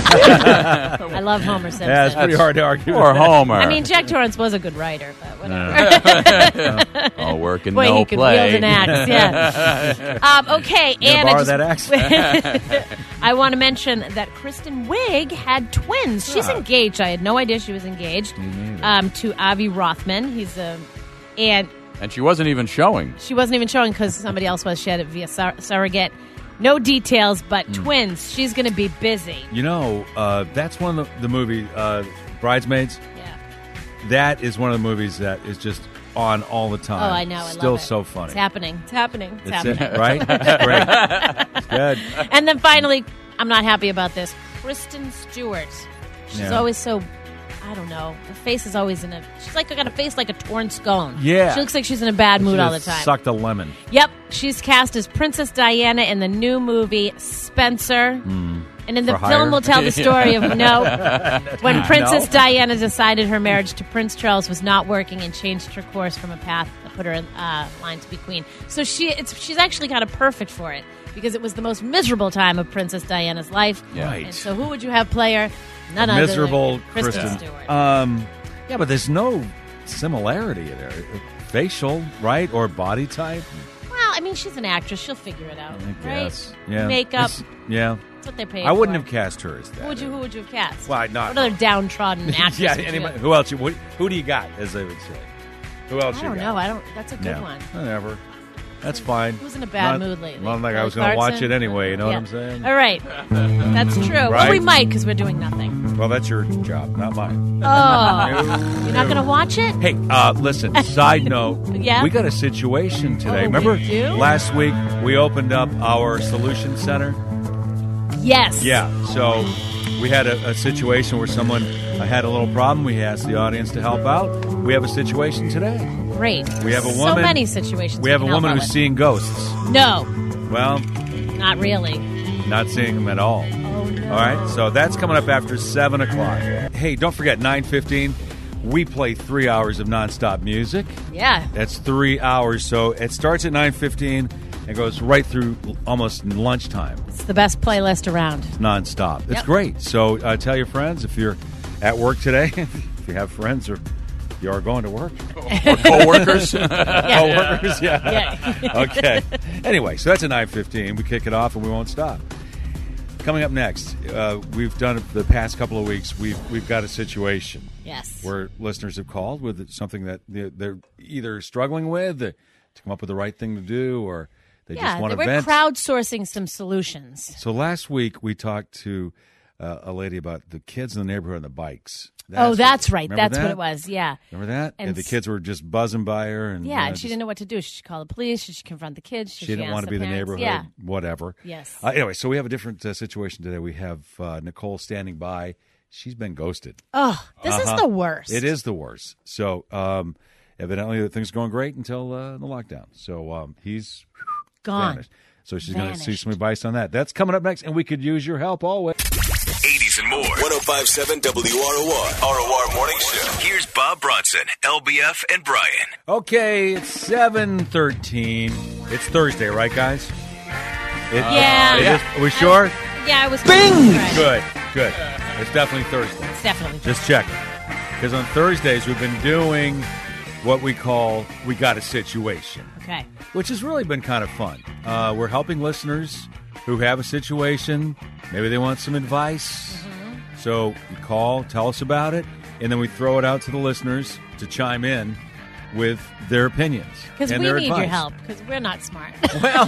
[SPEAKER 10] I love Homer Simpson.
[SPEAKER 9] Yeah, it's pretty hard to argue.
[SPEAKER 11] Or Homer.
[SPEAKER 10] I mean, Jack Torrance was a good writer, but whatever.
[SPEAKER 11] All work and
[SPEAKER 10] Boy,
[SPEAKER 11] no
[SPEAKER 10] he could
[SPEAKER 11] play.
[SPEAKER 10] wield an axe, yeah. Okay,
[SPEAKER 9] You
[SPEAKER 10] and
[SPEAKER 9] borrow
[SPEAKER 10] I,
[SPEAKER 9] that axe?
[SPEAKER 10] I want to mention that Kristen Wiig had twins. She's engaged. I had no idea she was engaged to Avi Rothman. He's and
[SPEAKER 11] And she wasn't even showing.
[SPEAKER 10] she wasn't even showing because somebody else was. She had it via surrogate. No details, but twins. She's going to be busy.
[SPEAKER 9] You know, that's one of the movie, Bridesmaids.
[SPEAKER 10] Yeah.
[SPEAKER 9] That is one of the movies that is just on all the time.
[SPEAKER 10] Oh, I know. I
[SPEAKER 9] Still
[SPEAKER 10] love it.
[SPEAKER 9] so funny.
[SPEAKER 10] It's happening. It's happening. It's
[SPEAKER 9] That's
[SPEAKER 10] happening.
[SPEAKER 9] it, right? That's great. It's good.
[SPEAKER 10] And then finally, I'm not happy about this. Kristen Stewart. She's
[SPEAKER 9] Yeah.
[SPEAKER 10] always so, I don't know. Her face is always in a. She's like got a face like a torn scone.
[SPEAKER 9] Yeah.
[SPEAKER 10] She looks like she's in a bad mood
[SPEAKER 9] She
[SPEAKER 10] all the
[SPEAKER 9] just
[SPEAKER 10] time.
[SPEAKER 9] Sucked a lemon.
[SPEAKER 10] Yep. She's cast as Princess Diana in the new movie Spencer. And in the
[SPEAKER 9] For
[SPEAKER 10] film
[SPEAKER 9] hire?
[SPEAKER 10] will tell the story of when Princess Diana decided her marriage to Prince Charles was not working and changed her course from a path that put her in line to be queen. So she's actually kind of perfect for it because it was the most miserable time of Princess Diana's life.
[SPEAKER 9] Yeah. Right.
[SPEAKER 10] And so who would you have play her? None other
[SPEAKER 9] Miserable
[SPEAKER 10] than Kristen
[SPEAKER 9] Kristen.
[SPEAKER 10] Stewart.
[SPEAKER 9] Yeah, but there's no similarity there. Facial, right? Or body type?
[SPEAKER 10] Well, I mean, she's an actress. She'll figure it out,
[SPEAKER 9] I
[SPEAKER 10] right?
[SPEAKER 9] guess. Yeah.
[SPEAKER 10] Makeup.
[SPEAKER 9] Yeah.
[SPEAKER 10] That's what they're paying
[SPEAKER 9] I wouldn't
[SPEAKER 10] for.
[SPEAKER 9] have cast her as that.
[SPEAKER 10] Who would you have cast?
[SPEAKER 9] Well, not.
[SPEAKER 10] What other downtrodden actress?
[SPEAKER 9] Yeah,
[SPEAKER 10] would you
[SPEAKER 9] anybody.
[SPEAKER 10] have?
[SPEAKER 9] Who else? Who do you got, as they would say? Who else
[SPEAKER 10] I
[SPEAKER 9] you
[SPEAKER 10] don't
[SPEAKER 9] got?
[SPEAKER 10] know. I don't. That's a good
[SPEAKER 9] No,
[SPEAKER 10] one.
[SPEAKER 9] whatever. That's fine.
[SPEAKER 10] Who's in a bad
[SPEAKER 9] Not-
[SPEAKER 10] mood lately?
[SPEAKER 9] Not like I
[SPEAKER 10] Kelly
[SPEAKER 9] was going to watch
[SPEAKER 10] Clarkson?
[SPEAKER 9] it anyway. You know
[SPEAKER 10] Yeah.
[SPEAKER 9] what I'm saying?
[SPEAKER 10] All right. That's true. Well,
[SPEAKER 9] Right?
[SPEAKER 10] we might because we're doing nothing.
[SPEAKER 9] Well, that's your job, not mine.
[SPEAKER 10] Oh. You're not going to watch it?
[SPEAKER 9] Hey, listen, side note.
[SPEAKER 10] Yeah?
[SPEAKER 9] We got a situation today.
[SPEAKER 10] Oh,
[SPEAKER 9] Remember
[SPEAKER 10] we do?
[SPEAKER 9] last week we opened up our solution center?
[SPEAKER 10] Yes.
[SPEAKER 9] Yeah. So we had a situation where someone had a little problem. We asked the audience to help out. We have a situation today.
[SPEAKER 10] Great.
[SPEAKER 9] We have a
[SPEAKER 10] So
[SPEAKER 9] woman.
[SPEAKER 10] many situations.
[SPEAKER 9] We have a
[SPEAKER 10] can help
[SPEAKER 9] woman
[SPEAKER 10] out
[SPEAKER 9] who's
[SPEAKER 10] with.
[SPEAKER 9] seeing ghosts.
[SPEAKER 10] No,
[SPEAKER 9] Well,
[SPEAKER 10] not really.
[SPEAKER 9] Not seeing him at all.
[SPEAKER 10] Oh, no.
[SPEAKER 9] All right, so that's coming up after 7 o'clock. Hey, don't forget, 9:15, we play 3 hours of nonstop music.
[SPEAKER 10] Yeah.
[SPEAKER 9] That's 3 hours, so it starts at 9:15 and goes right through almost lunchtime.
[SPEAKER 10] It's the best playlist around.
[SPEAKER 9] It's nonstop. It's
[SPEAKER 10] Yep.
[SPEAKER 9] great. So tell your friends if you're at work today, if you have friends or you are going to work.
[SPEAKER 11] Or co-workers.
[SPEAKER 9] Co-workers, yeah. Okay. Anyway, so that's at 9:15. We kick it off and we won't stop. Coming up next, we've done it the past couple of weeks. We've got a situation.
[SPEAKER 10] Yes.
[SPEAKER 9] Where listeners have called with something that they're either struggling with to come up with the right thing to do, or they just want to
[SPEAKER 10] we're
[SPEAKER 9] vent.
[SPEAKER 10] crowdsourcing some solutions.
[SPEAKER 9] So last week we talked to a lady about the kids in the neighborhood and the bikes.
[SPEAKER 10] That's right.
[SPEAKER 9] Remember
[SPEAKER 10] That's
[SPEAKER 9] that?
[SPEAKER 10] what it was. Yeah.
[SPEAKER 9] Remember that?
[SPEAKER 10] And
[SPEAKER 9] the kids were just buzzing by her, and
[SPEAKER 10] and she didn't know what to do. Should she call the police? Should she confront the kids? Should
[SPEAKER 9] she didn't
[SPEAKER 10] ask
[SPEAKER 9] want to be the
[SPEAKER 10] parents?
[SPEAKER 9] neighborhood.
[SPEAKER 10] Yeah.
[SPEAKER 9] Whatever.
[SPEAKER 10] Yes.
[SPEAKER 9] Anyway, so we have a different situation today. We have Nicole standing by. She's been ghosted.
[SPEAKER 10] Oh, this is the worst.
[SPEAKER 9] It is the worst. So evidently things are going great until the lockdown. So he's
[SPEAKER 10] gone.
[SPEAKER 9] Vanished. So she's going to see some advice on that. That's coming up next, and we could use your help always.
[SPEAKER 8] 80s and more. 105.7 WROR. ROR Morning Show. Here's Bob Bronson, LBF, and Brian.
[SPEAKER 9] Okay, it's 7:13. It's Thursday, right, guys?
[SPEAKER 10] Yeah.
[SPEAKER 9] It is. Are we sure?
[SPEAKER 10] Yeah, I was.
[SPEAKER 9] Bing! Good. It's definitely Thursday.
[SPEAKER 10] It's definitely
[SPEAKER 9] Just checking. Because on Thursdays, we've been doing what we call We Got a Situation.
[SPEAKER 10] Okay.
[SPEAKER 9] Which has really been kind of fun. We're helping listeners who have a situation. Maybe they want some advice.
[SPEAKER 10] Mm-hmm.
[SPEAKER 9] So you call, tell us about it, and then we throw it out to the listeners to chime in with their opinions
[SPEAKER 10] Because we
[SPEAKER 9] and their
[SPEAKER 10] need
[SPEAKER 9] advice.
[SPEAKER 10] your help, because we're not smart.
[SPEAKER 9] Well,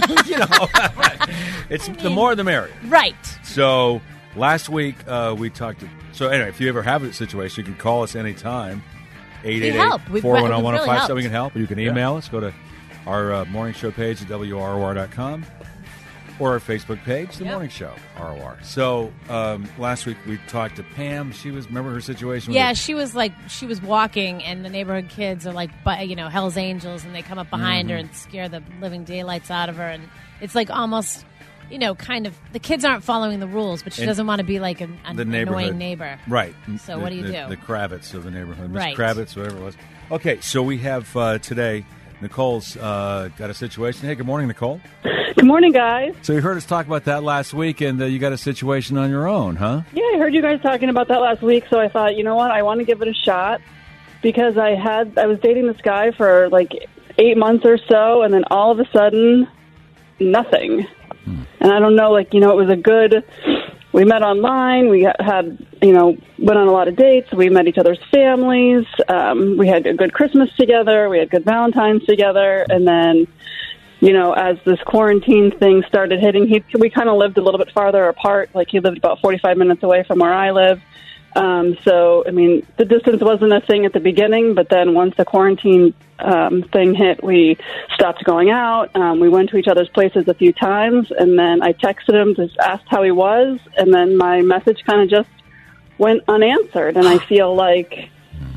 [SPEAKER 9] it's the more the merrier.
[SPEAKER 10] Right.
[SPEAKER 9] So last week we talked to... So anyway, if you ever have a situation, you can call us anytime. 888-410-1057. We can help. You can email us. Go to our morning show page at WROR.com or our Facebook page, The Morning Show, ROR. So last week we talked to Pam. Remember her situation?
[SPEAKER 10] Yeah, she was walking, and the neighborhood kids are like, Hell's Angels, and they come up behind her and scare the living daylights out of her. And it's like almost, kind of, the kids aren't following the rules, but she doesn't want to be like an annoying neighbor.
[SPEAKER 9] Right.
[SPEAKER 10] So what do you do?
[SPEAKER 9] The Kravitz of the neighborhood. Miss
[SPEAKER 10] Right.
[SPEAKER 9] Kravitz, whatever it was. Okay, so we have today, Nicole's got a situation. Hey, good morning, Nicole.
[SPEAKER 15] Good morning, guys.
[SPEAKER 9] So you heard us talk about that last week, and you got a situation on your own, huh?
[SPEAKER 15] Yeah, I heard you guys talking about that last week, so I thought, you know what, I want to give it a shot because I was dating this guy for like 8 months or so, and then all of a sudden, nothing. And I don't know, it was we met online, we had, went on a lot of dates, we met each other's families, we had a good Christmas together, we had good Valentine's together, and then, as this quarantine thing started hitting, we kind of lived a little bit farther apart, like he lived about 45 minutes away from where I live. So, the distance wasn't a thing at the beginning, but then once the quarantine thing hit, we stopped going out. We went to each other's places a few times, and then I texted him, just asked how he was, and then my message kind of just went unanswered. And I feel like,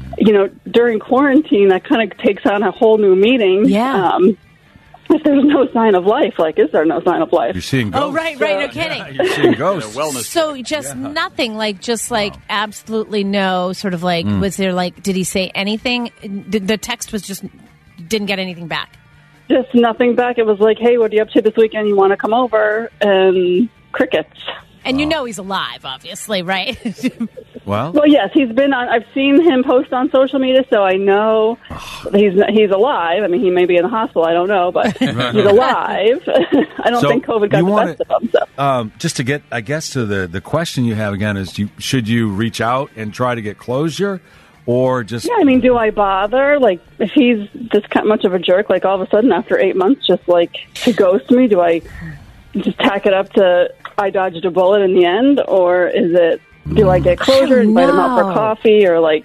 [SPEAKER 15] during quarantine, that kind of takes on a whole new meaning.
[SPEAKER 10] Yeah.
[SPEAKER 15] If there's no sign of life, is there no sign of life?
[SPEAKER 9] You're seeing ghosts.
[SPEAKER 10] Oh, right, no kidding.
[SPEAKER 9] You're seeing ghosts.
[SPEAKER 10] So just nothing, absolutely no, sort of was there did he say anything? The text was just, didn't get anything back.
[SPEAKER 15] Just nothing back. It was like, hey, what are you up to this weekend? You want to come over? And crickets.
[SPEAKER 10] And he's alive, obviously, right?
[SPEAKER 9] Well,
[SPEAKER 15] yes, he's been on. I've seen him post on social media, so I know he's alive. I mean, he may be in the hospital. I don't know, but he's alive. I don't think COVID got the best of him. So.
[SPEAKER 9] Just to get, I guess, to the question you have again is, should you reach out and try to get closure, or just?
[SPEAKER 15] Yeah, do I bother? If he's this much of a jerk, all of a sudden after 8 months, just to ghost me, do I just tack it up to I dodged a bullet in the end, or is it? Do I get closure, invite him out for coffee, or I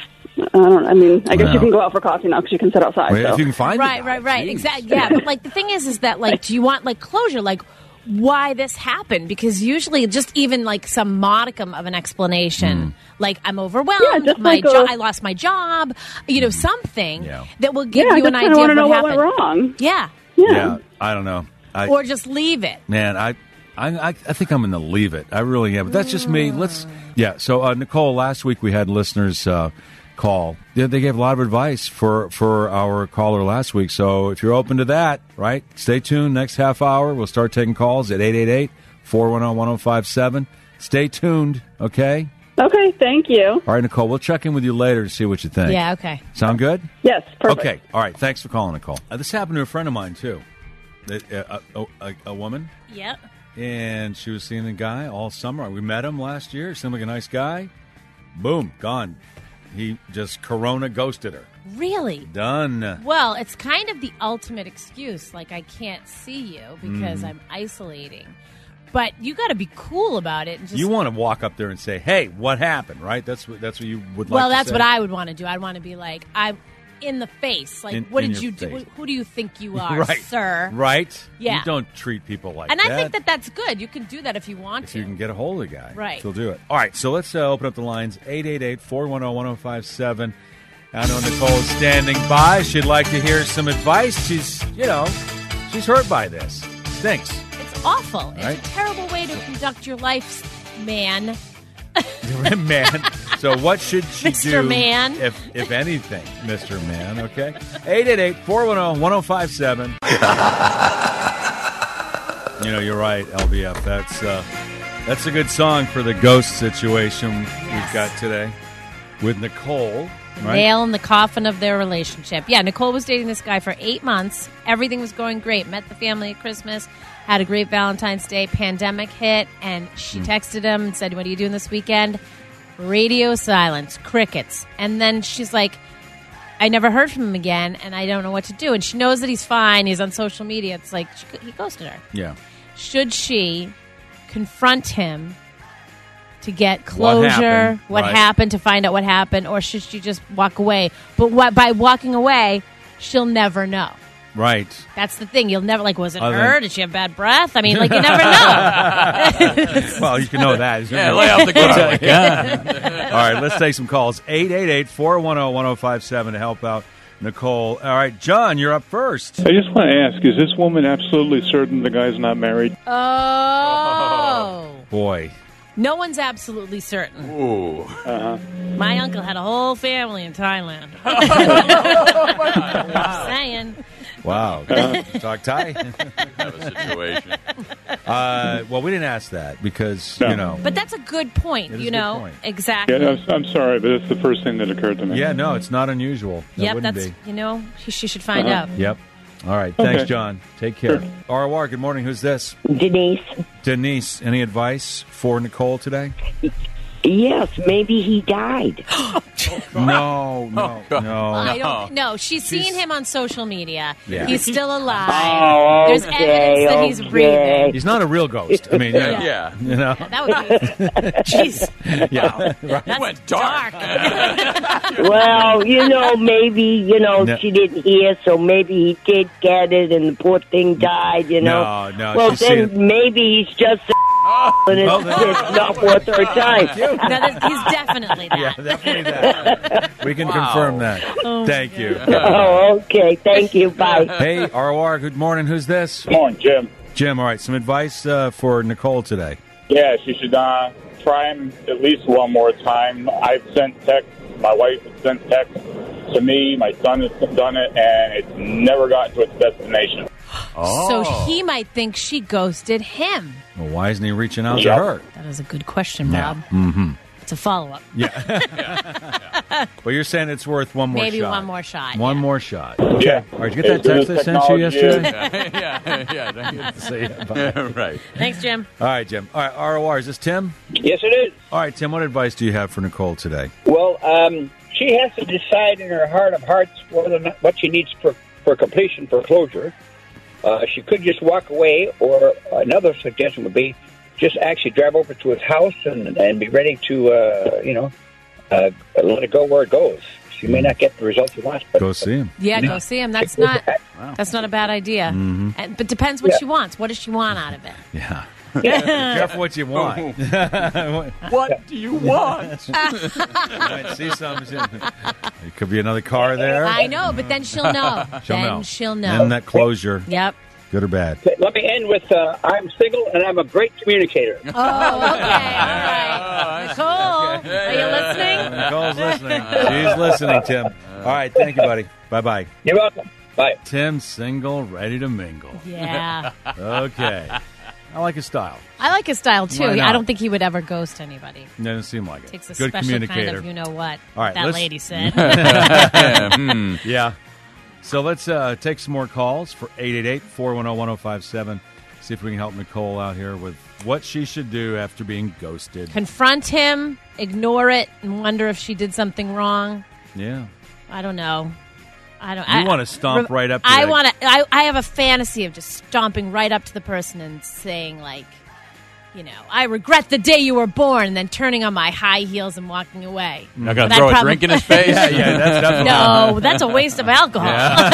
[SPEAKER 15] don't. I guess you can go out for coffee now because you can sit outside.
[SPEAKER 9] If you can find
[SPEAKER 10] it. Right. Exactly. Yeah, but the thing is that do you want closure? Why this happened? Because usually, just even some modicum of an explanation, I'm overwhelmed.
[SPEAKER 15] Yeah,
[SPEAKER 10] I lost my job. Something that will give you an idea
[SPEAKER 15] of
[SPEAKER 10] what happened.
[SPEAKER 15] What went wrong.
[SPEAKER 10] Yeah.
[SPEAKER 9] Yeah. I don't know.
[SPEAKER 10] Or just leave it.
[SPEAKER 9] Man, I think I'm going to leave it. I really am. But that's just me. So, Nicole, last week we had listeners call. They gave a lot of advice for our caller last week. So if you're open to that, right, stay tuned. Next half hour, we'll start taking calls at 888-410-1057. Stay tuned, okay?
[SPEAKER 15] Okay, thank you.
[SPEAKER 9] All right, Nicole, we'll check in with you later to see what you think.
[SPEAKER 10] Yeah, okay.
[SPEAKER 9] Sound good?
[SPEAKER 15] Yes, perfect.
[SPEAKER 9] Okay, all right. Thanks for calling, Nicole. This happened to a friend of mine, too. A woman.
[SPEAKER 10] Yep.
[SPEAKER 9] And she was seeing a guy all summer. We met him last year. Seemed like a nice guy. Boom, gone. He just corona ghosted her.
[SPEAKER 10] Really?
[SPEAKER 9] Done.
[SPEAKER 10] Well, it's kind of the ultimate excuse. Like, I can't see you because I'm isolating. But you got to be cool about it. And just,
[SPEAKER 9] you want to walk up there and say, "Hey, what happened?" Right? That's what you would like.
[SPEAKER 10] Well,
[SPEAKER 9] to
[SPEAKER 10] that's
[SPEAKER 9] say.
[SPEAKER 10] what I would want to do. I'd want to be like, I'm in the face. Like, what did you do?
[SPEAKER 9] face.
[SPEAKER 10] Who do you think you are,
[SPEAKER 9] Right.
[SPEAKER 10] sir?
[SPEAKER 9] Right?
[SPEAKER 10] Yeah.
[SPEAKER 9] You don't treat people like
[SPEAKER 10] and
[SPEAKER 9] that.
[SPEAKER 10] I think that that's good. You can do that if you want
[SPEAKER 9] if
[SPEAKER 10] to.
[SPEAKER 9] you can get a hold of the guy.
[SPEAKER 10] Right.
[SPEAKER 9] She'll do it. All right, so let's open up the lines. 888-410-1057. I know Nicole's standing by. She'd like to hear some advice. She's hurt by this. Stinks.
[SPEAKER 10] It's awful.
[SPEAKER 9] Right.
[SPEAKER 10] It's a terrible way to conduct your life, man.
[SPEAKER 9] Man. So what should she
[SPEAKER 10] Mr.
[SPEAKER 9] do,
[SPEAKER 10] Man.
[SPEAKER 9] if anything, Mr. Man, okay? 888-410-1057. You're right, LBF. That's a good song for the ghost situation we've got today with Nicole. Right?
[SPEAKER 10] Nail in the coffin of their relationship. Yeah, Nicole was dating this guy for 8 months. Everything was going great. Met the family at Christmas. Had a great Valentine's Day. Pandemic hit, and she texted him and said, "What are you doing this weekend?" Radio silence. Crickets. And then she's like, I never heard from him again, and I don't know what to do. And she knows that he's fine. He's on social media. It's like he ghosted her.
[SPEAKER 9] Yeah.
[SPEAKER 10] Should she confront him to get closure, what happened, to find out what happened, or should she just walk away? But by walking away, she'll never know.
[SPEAKER 9] Right.
[SPEAKER 10] That's the thing. You'll never, was it her? Did she have bad breath? I mean, you never know.
[SPEAKER 9] Well, you can know that.
[SPEAKER 11] Yeah, lay off the garlic.
[SPEAKER 9] All right, let's take some calls. 888-410-1057 to help out Nicole. All right, John, you're up first.
[SPEAKER 16] I just want to ask, is this woman absolutely certain the guy's not married?
[SPEAKER 10] Oh.
[SPEAKER 9] Boy.
[SPEAKER 10] No one's absolutely certain.
[SPEAKER 11] Ooh.
[SPEAKER 16] Uh-huh.
[SPEAKER 10] My uncle had a whole family in Thailand. Just saying.
[SPEAKER 9] Wow. Talk Thai.
[SPEAKER 11] Have a situation.
[SPEAKER 9] Well, we didn't ask that because,
[SPEAKER 10] But that's a good point,
[SPEAKER 9] It is a good point.
[SPEAKER 10] Exactly.
[SPEAKER 16] Yeah, I'm sorry, but it's the first thing that occurred to me.
[SPEAKER 9] Yeah, no, it's not unusual. That
[SPEAKER 10] Yep,
[SPEAKER 9] wouldn't
[SPEAKER 10] that's,
[SPEAKER 9] be.
[SPEAKER 10] she should find out.
[SPEAKER 9] Yep. All right. Thanks,
[SPEAKER 16] Okay.
[SPEAKER 9] John. Take care. ROR, good morning. Who's this?
[SPEAKER 17] Denise.
[SPEAKER 9] Denise, any advice for Nicole today?
[SPEAKER 17] Yes, maybe he died.
[SPEAKER 9] No.
[SPEAKER 10] I don't know. She's seen him on social media.
[SPEAKER 9] Yeah.
[SPEAKER 10] He's still alive.
[SPEAKER 17] Oh,
[SPEAKER 10] There's evidence that he's breathing.
[SPEAKER 9] He's not a real ghost. I mean,
[SPEAKER 11] Yeah.
[SPEAKER 10] That would be... Jeez.
[SPEAKER 9] Yeah. Right.
[SPEAKER 10] That's
[SPEAKER 11] went dark.
[SPEAKER 17] Well, maybe,
[SPEAKER 9] No.
[SPEAKER 17] she didn't hear, so maybe he did get it and the poor thing died,
[SPEAKER 9] No,
[SPEAKER 17] Well,
[SPEAKER 9] she's
[SPEAKER 17] then
[SPEAKER 9] seen
[SPEAKER 17] maybe he's just and it's not worth her time.
[SPEAKER 10] No, he's definitely that.
[SPEAKER 9] Yeah, definitely that. We can confirm that. Thank you.
[SPEAKER 17] Oh, okay. Thank you. Bye.
[SPEAKER 9] Hey, ROR, good morning. Who's this?
[SPEAKER 16] Come on, Jim.
[SPEAKER 9] Jim, all right. Some advice for Nicole today.
[SPEAKER 16] Yeah, she should try him at least one more time. I've sent texts. My wife has sent texts to me. My son has done it, and it's never gotten to its destination.
[SPEAKER 10] So he might think she ghosted him.
[SPEAKER 9] Well, why isn't he reaching out to her?
[SPEAKER 10] That is a good question, Bob.
[SPEAKER 9] Mm-hmm.
[SPEAKER 10] It's a follow-up.
[SPEAKER 9] Yeah. Well, you're saying it's worth one more
[SPEAKER 10] Maybe
[SPEAKER 9] shot.
[SPEAKER 10] one more shot.
[SPEAKER 9] One
[SPEAKER 10] yeah.
[SPEAKER 9] more shot.
[SPEAKER 16] Yeah.
[SPEAKER 9] All right, did you get that text I sent you yesterday?
[SPEAKER 11] Yeah.
[SPEAKER 9] See ya. Bye.
[SPEAKER 11] Right.
[SPEAKER 10] Thanks, Jim.
[SPEAKER 9] All right, Jim. All right, ROR, is this Tim?
[SPEAKER 6] Yes, it is.
[SPEAKER 9] All right, Tim, what advice do you have for Nicole today?
[SPEAKER 6] Well, she has to decide in her heart of hearts whether or not what she needs for completion, for closure. She could just walk away, or another suggestion would be just actually drive over to his house and be ready to, let it go where it goes. She may not get the results you want. But,
[SPEAKER 9] Go see him.
[SPEAKER 10] Yeah, go see him. That's not a bad idea.
[SPEAKER 9] Mm-hmm.
[SPEAKER 10] But depends what she wants. What does she want out of it?
[SPEAKER 9] Yeah. Be careful what you want.
[SPEAKER 11] What do you want?
[SPEAKER 9] You might see something. It could be another car there.
[SPEAKER 10] I know, but then she'll know.
[SPEAKER 9] She'll know.
[SPEAKER 10] She'll know.
[SPEAKER 9] Then that closure.
[SPEAKER 10] Yep.
[SPEAKER 9] Good or bad?
[SPEAKER 6] Okay, let me end with I'm single and I'm a great communicator.
[SPEAKER 10] Oh, okay. All right. Nicole, are you listening?
[SPEAKER 9] Nicole's listening. She's listening, Tim. All right. Thank you, buddy. Bye-bye.
[SPEAKER 6] You're welcome. Bye.
[SPEAKER 9] Tim, single, ready to mingle.
[SPEAKER 10] Yeah.
[SPEAKER 9] Okay. I like his style.
[SPEAKER 10] I like his style, too.
[SPEAKER 9] Why not?
[SPEAKER 10] I don't think he would ever ghost anybody.
[SPEAKER 9] Doesn't seem like it.
[SPEAKER 10] Takes a
[SPEAKER 9] Good
[SPEAKER 10] special
[SPEAKER 9] communicator.
[SPEAKER 10] kind of you-know-what,
[SPEAKER 9] All right,
[SPEAKER 10] that lady said.
[SPEAKER 9] Yeah. So let's take some more calls for 888-410-1057. See if we can help Nicole out here with what she should do after being ghosted.
[SPEAKER 10] Confront him, ignore it, and wonder if she did something wrong.
[SPEAKER 9] Yeah.
[SPEAKER 10] I don't know.
[SPEAKER 9] You want to stomp right up to
[SPEAKER 10] I
[SPEAKER 9] that.
[SPEAKER 10] want to. I have a fantasy of just stomping right up to the person and saying, like, you know, I regret the day you were born, and then turning on my high heels and walking away.
[SPEAKER 11] Not going to throw a drink in his face?
[SPEAKER 9] Yeah, that's definitely.
[SPEAKER 10] No, that's a waste of alcohol.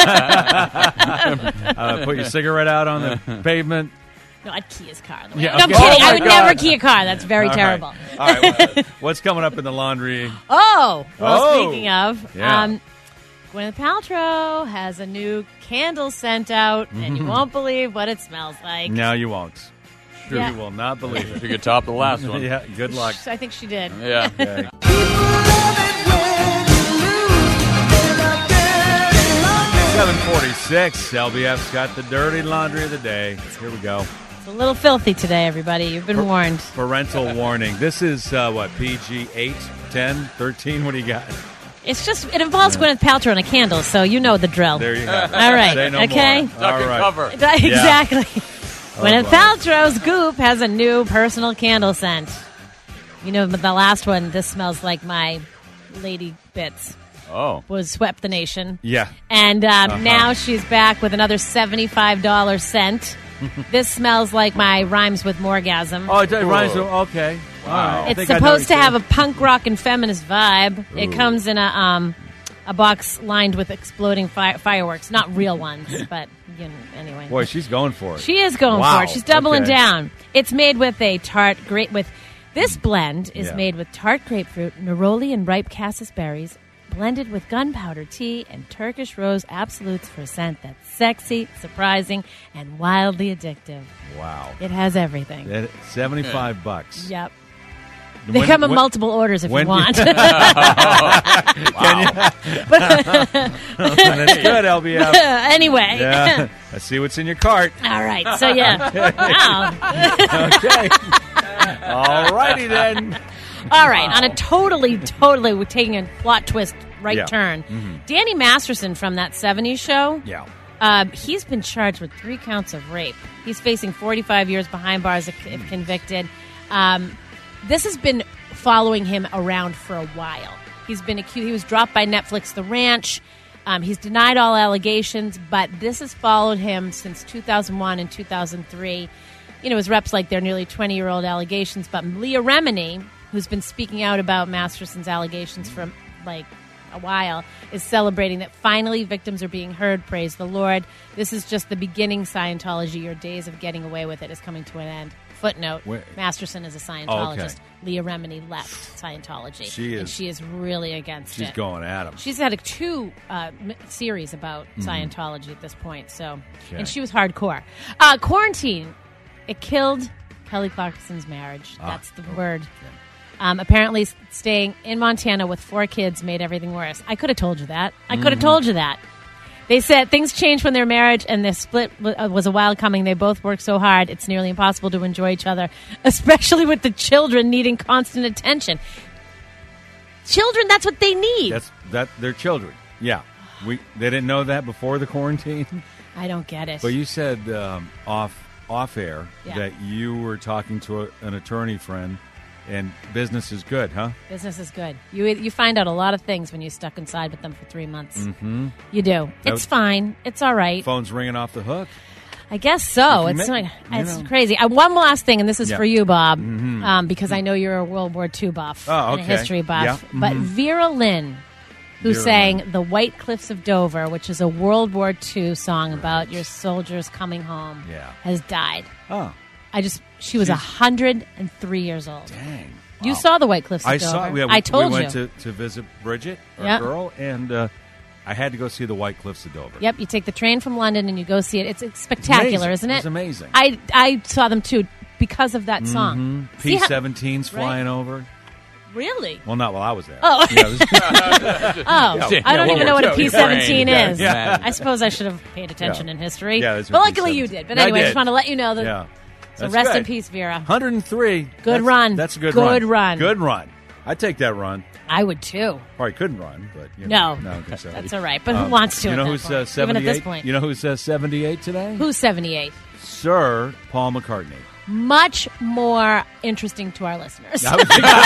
[SPEAKER 9] Put your cigarette out on the pavement.
[SPEAKER 10] No, I'd key his car.
[SPEAKER 9] Yeah,
[SPEAKER 10] no, I'm
[SPEAKER 9] okay.
[SPEAKER 10] kidding.
[SPEAKER 9] Oh,
[SPEAKER 10] I would
[SPEAKER 9] my
[SPEAKER 10] never
[SPEAKER 9] God.
[SPEAKER 10] key a car. That's very
[SPEAKER 9] All
[SPEAKER 10] terrible.
[SPEAKER 9] All right. What's coming up in the laundry?
[SPEAKER 10] Well,
[SPEAKER 9] Oh.
[SPEAKER 10] speaking of,
[SPEAKER 9] Yeah.
[SPEAKER 10] Gwyneth Paltrow has a new candle scent out, and you won't believe what it smells like.
[SPEAKER 9] No, you won't.
[SPEAKER 10] Yeah.
[SPEAKER 9] You will not believe it.
[SPEAKER 11] You could top the last one.
[SPEAKER 9] Yeah, good luck.
[SPEAKER 10] I think she did.
[SPEAKER 11] Yeah.
[SPEAKER 9] Okay. 7:46. LBF's got the dirty laundry of the day. Here we go.
[SPEAKER 10] It's a little filthy today, everybody. You've been warned.
[SPEAKER 9] Parental warning. This is what, PG 8, 10, 13? What do you got?
[SPEAKER 10] It's just, it involves Gwyneth Paltrow and a candle, so you know the drill.
[SPEAKER 9] There you go.
[SPEAKER 10] All right.
[SPEAKER 9] Say no
[SPEAKER 10] okay.
[SPEAKER 9] more. All right.
[SPEAKER 11] Cover.
[SPEAKER 10] Exactly. Gwyneth
[SPEAKER 9] boy.
[SPEAKER 10] Paltrow's Goop has a new personal candle scent. You know, but the last one, this smells like my lady bits.
[SPEAKER 11] Oh.
[SPEAKER 10] Was Swept the Nation.
[SPEAKER 9] Yeah.
[SPEAKER 10] And now she's back with another $75 scent. This smells like my Rhymes with Morgasm.
[SPEAKER 9] Oh, it rhymes with, okay. All right. I
[SPEAKER 10] It's
[SPEAKER 9] think I know what
[SPEAKER 10] supposed to
[SPEAKER 9] you're
[SPEAKER 10] have a
[SPEAKER 9] saying.
[SPEAKER 10] punk rock and feminist vibe. It
[SPEAKER 9] Ooh.
[SPEAKER 10] comes in a box lined with exploding fireworks. Not real ones, but you know, anyway.
[SPEAKER 9] Boy, she's going for it.
[SPEAKER 10] She is going
[SPEAKER 9] Wow.
[SPEAKER 10] for it. She's doubling
[SPEAKER 9] Okay.
[SPEAKER 10] down. It's made with a tart grape with this blend is
[SPEAKER 9] Yeah.
[SPEAKER 10] made with tart grapefruit, neroli, and ripe cassis berries, blended with gunpowder tea and Turkish rose absolutes for a scent that's sexy, surprising, and wildly addictive.
[SPEAKER 9] Wow.
[SPEAKER 10] It has everything.
[SPEAKER 9] That- $75.
[SPEAKER 10] Yep. They come in multiple orders if you want.
[SPEAKER 9] Can you? That's good, LBF.
[SPEAKER 10] Anyway.
[SPEAKER 9] Yeah. I see what's in your cart.
[SPEAKER 10] All right. So, yeah. Wow.
[SPEAKER 9] Okay. All righty then.
[SPEAKER 10] All right. On a totally, we're taking a plot twist
[SPEAKER 9] Yeah.
[SPEAKER 10] turn.
[SPEAKER 9] Mm-hmm.
[SPEAKER 10] Danny Masterson from that 70s show.
[SPEAKER 9] Yeah.
[SPEAKER 10] He's been charged with 3 counts of rape. He's facing 45 years behind bars if convicted. This has been following him around for a while. He's been accused. He was dropped by Netflix The Ranch. He's denied all allegations, but this has followed him since 2001 and 2003. You know, his reps like they're nearly 20-year-old allegations, but Leah Remini, who's been speaking out about Masterson's allegations for like a while, is celebrating that finally victims are being heard. Praise the Lord. This is just the beginning, Scientology. Your days of getting away with it is coming to an end. Footnote,
[SPEAKER 9] Where-
[SPEAKER 10] Masterson is a Scientologist.
[SPEAKER 9] Oh, okay.
[SPEAKER 10] Leah Remini left Scientology.
[SPEAKER 9] She is-
[SPEAKER 10] And she is really against
[SPEAKER 9] She's
[SPEAKER 10] it.
[SPEAKER 9] going at him.
[SPEAKER 10] She's had 2 series about Scientology at this point. So,
[SPEAKER 9] Okay.
[SPEAKER 10] and she was hardcore. Quarantine. It killed Kelly Clarkson's marriage. That's the word. Apparently, staying in Montana with 4 kids made everything worse. I could have told you that. I could have told you that. They said things changed when their marriage and their split was a while coming. They both worked so hard, it's nearly impossible to enjoy each other, especially with the children needing constant attention. Children, that's what they need.
[SPEAKER 9] They're children. Yeah. They didn't know that before the quarantine.
[SPEAKER 10] I don't get it.
[SPEAKER 9] But you said off air
[SPEAKER 10] Yeah.
[SPEAKER 9] that you were talking to an attorney friend, and business is good, huh?
[SPEAKER 10] Business is good. You find out a lot of things when you're stuck inside with them for 3 months.
[SPEAKER 9] Mm-hmm.
[SPEAKER 10] You do. It's fine. It's all right.
[SPEAKER 9] Phone's ringing off the hook.
[SPEAKER 10] I guess so.
[SPEAKER 9] If you
[SPEAKER 10] It's
[SPEAKER 9] make-
[SPEAKER 10] like,
[SPEAKER 9] you
[SPEAKER 10] it's
[SPEAKER 9] know.
[SPEAKER 10] crazy. One last thing, and this is
[SPEAKER 9] Yeah.
[SPEAKER 10] for you, Bob,
[SPEAKER 9] Mhm.
[SPEAKER 10] because I know you're a World War II buff
[SPEAKER 9] Oh,
[SPEAKER 10] and a
[SPEAKER 9] okay.
[SPEAKER 10] history buff.
[SPEAKER 9] Yeah.
[SPEAKER 10] But
[SPEAKER 9] Mhm.
[SPEAKER 10] Vera Lynn, who
[SPEAKER 9] Vera
[SPEAKER 10] sang The White Cliffs of Dover, which is a World War II song about your soldiers coming home,
[SPEAKER 9] Yeah.
[SPEAKER 10] has died.
[SPEAKER 9] Oh.
[SPEAKER 10] She was 103 years old.
[SPEAKER 9] Dang.
[SPEAKER 10] You saw The White Cliffs of
[SPEAKER 9] I
[SPEAKER 10] Dover.
[SPEAKER 9] saw.
[SPEAKER 10] I told
[SPEAKER 9] we went
[SPEAKER 10] you.
[SPEAKER 9] to visit Bridget, our
[SPEAKER 10] Yep.
[SPEAKER 9] girl, and I had to go see the White Cliffs of Dover.
[SPEAKER 10] Yep, you take the train from London and you go see it. It's spectacular, isn't it?
[SPEAKER 9] It's amazing.
[SPEAKER 10] I saw them too because of that song.
[SPEAKER 9] P-17's flying over.
[SPEAKER 10] Really?
[SPEAKER 9] Well, not while I was there.
[SPEAKER 10] Oh.
[SPEAKER 9] Yeah,
[SPEAKER 10] I don't even know what a P-17 is.
[SPEAKER 9] Yeah.
[SPEAKER 10] I suppose I should have paid attention in history.
[SPEAKER 9] Yeah,
[SPEAKER 10] but luckily you did. But anyway, I just want to let you know that.
[SPEAKER 9] Yeah.
[SPEAKER 10] So
[SPEAKER 9] That's
[SPEAKER 10] rest
[SPEAKER 9] good.
[SPEAKER 10] in peace, Vera.
[SPEAKER 9] 103.
[SPEAKER 10] Good run.
[SPEAKER 9] That's a good
[SPEAKER 10] Good run.
[SPEAKER 9] Good run. I'd take that run.
[SPEAKER 10] I would too.
[SPEAKER 9] Probably couldn't run, but you know,
[SPEAKER 10] No.
[SPEAKER 9] I don't think so.
[SPEAKER 10] That's all right. But who wants to?
[SPEAKER 9] You know
[SPEAKER 10] at
[SPEAKER 9] who's
[SPEAKER 10] that point?
[SPEAKER 9] 78?
[SPEAKER 10] Even at this point.
[SPEAKER 9] You know who's 78 today?
[SPEAKER 10] Who's 78?
[SPEAKER 9] Sir Paul McCartney.
[SPEAKER 10] Much more interesting to our listeners.
[SPEAKER 9] Than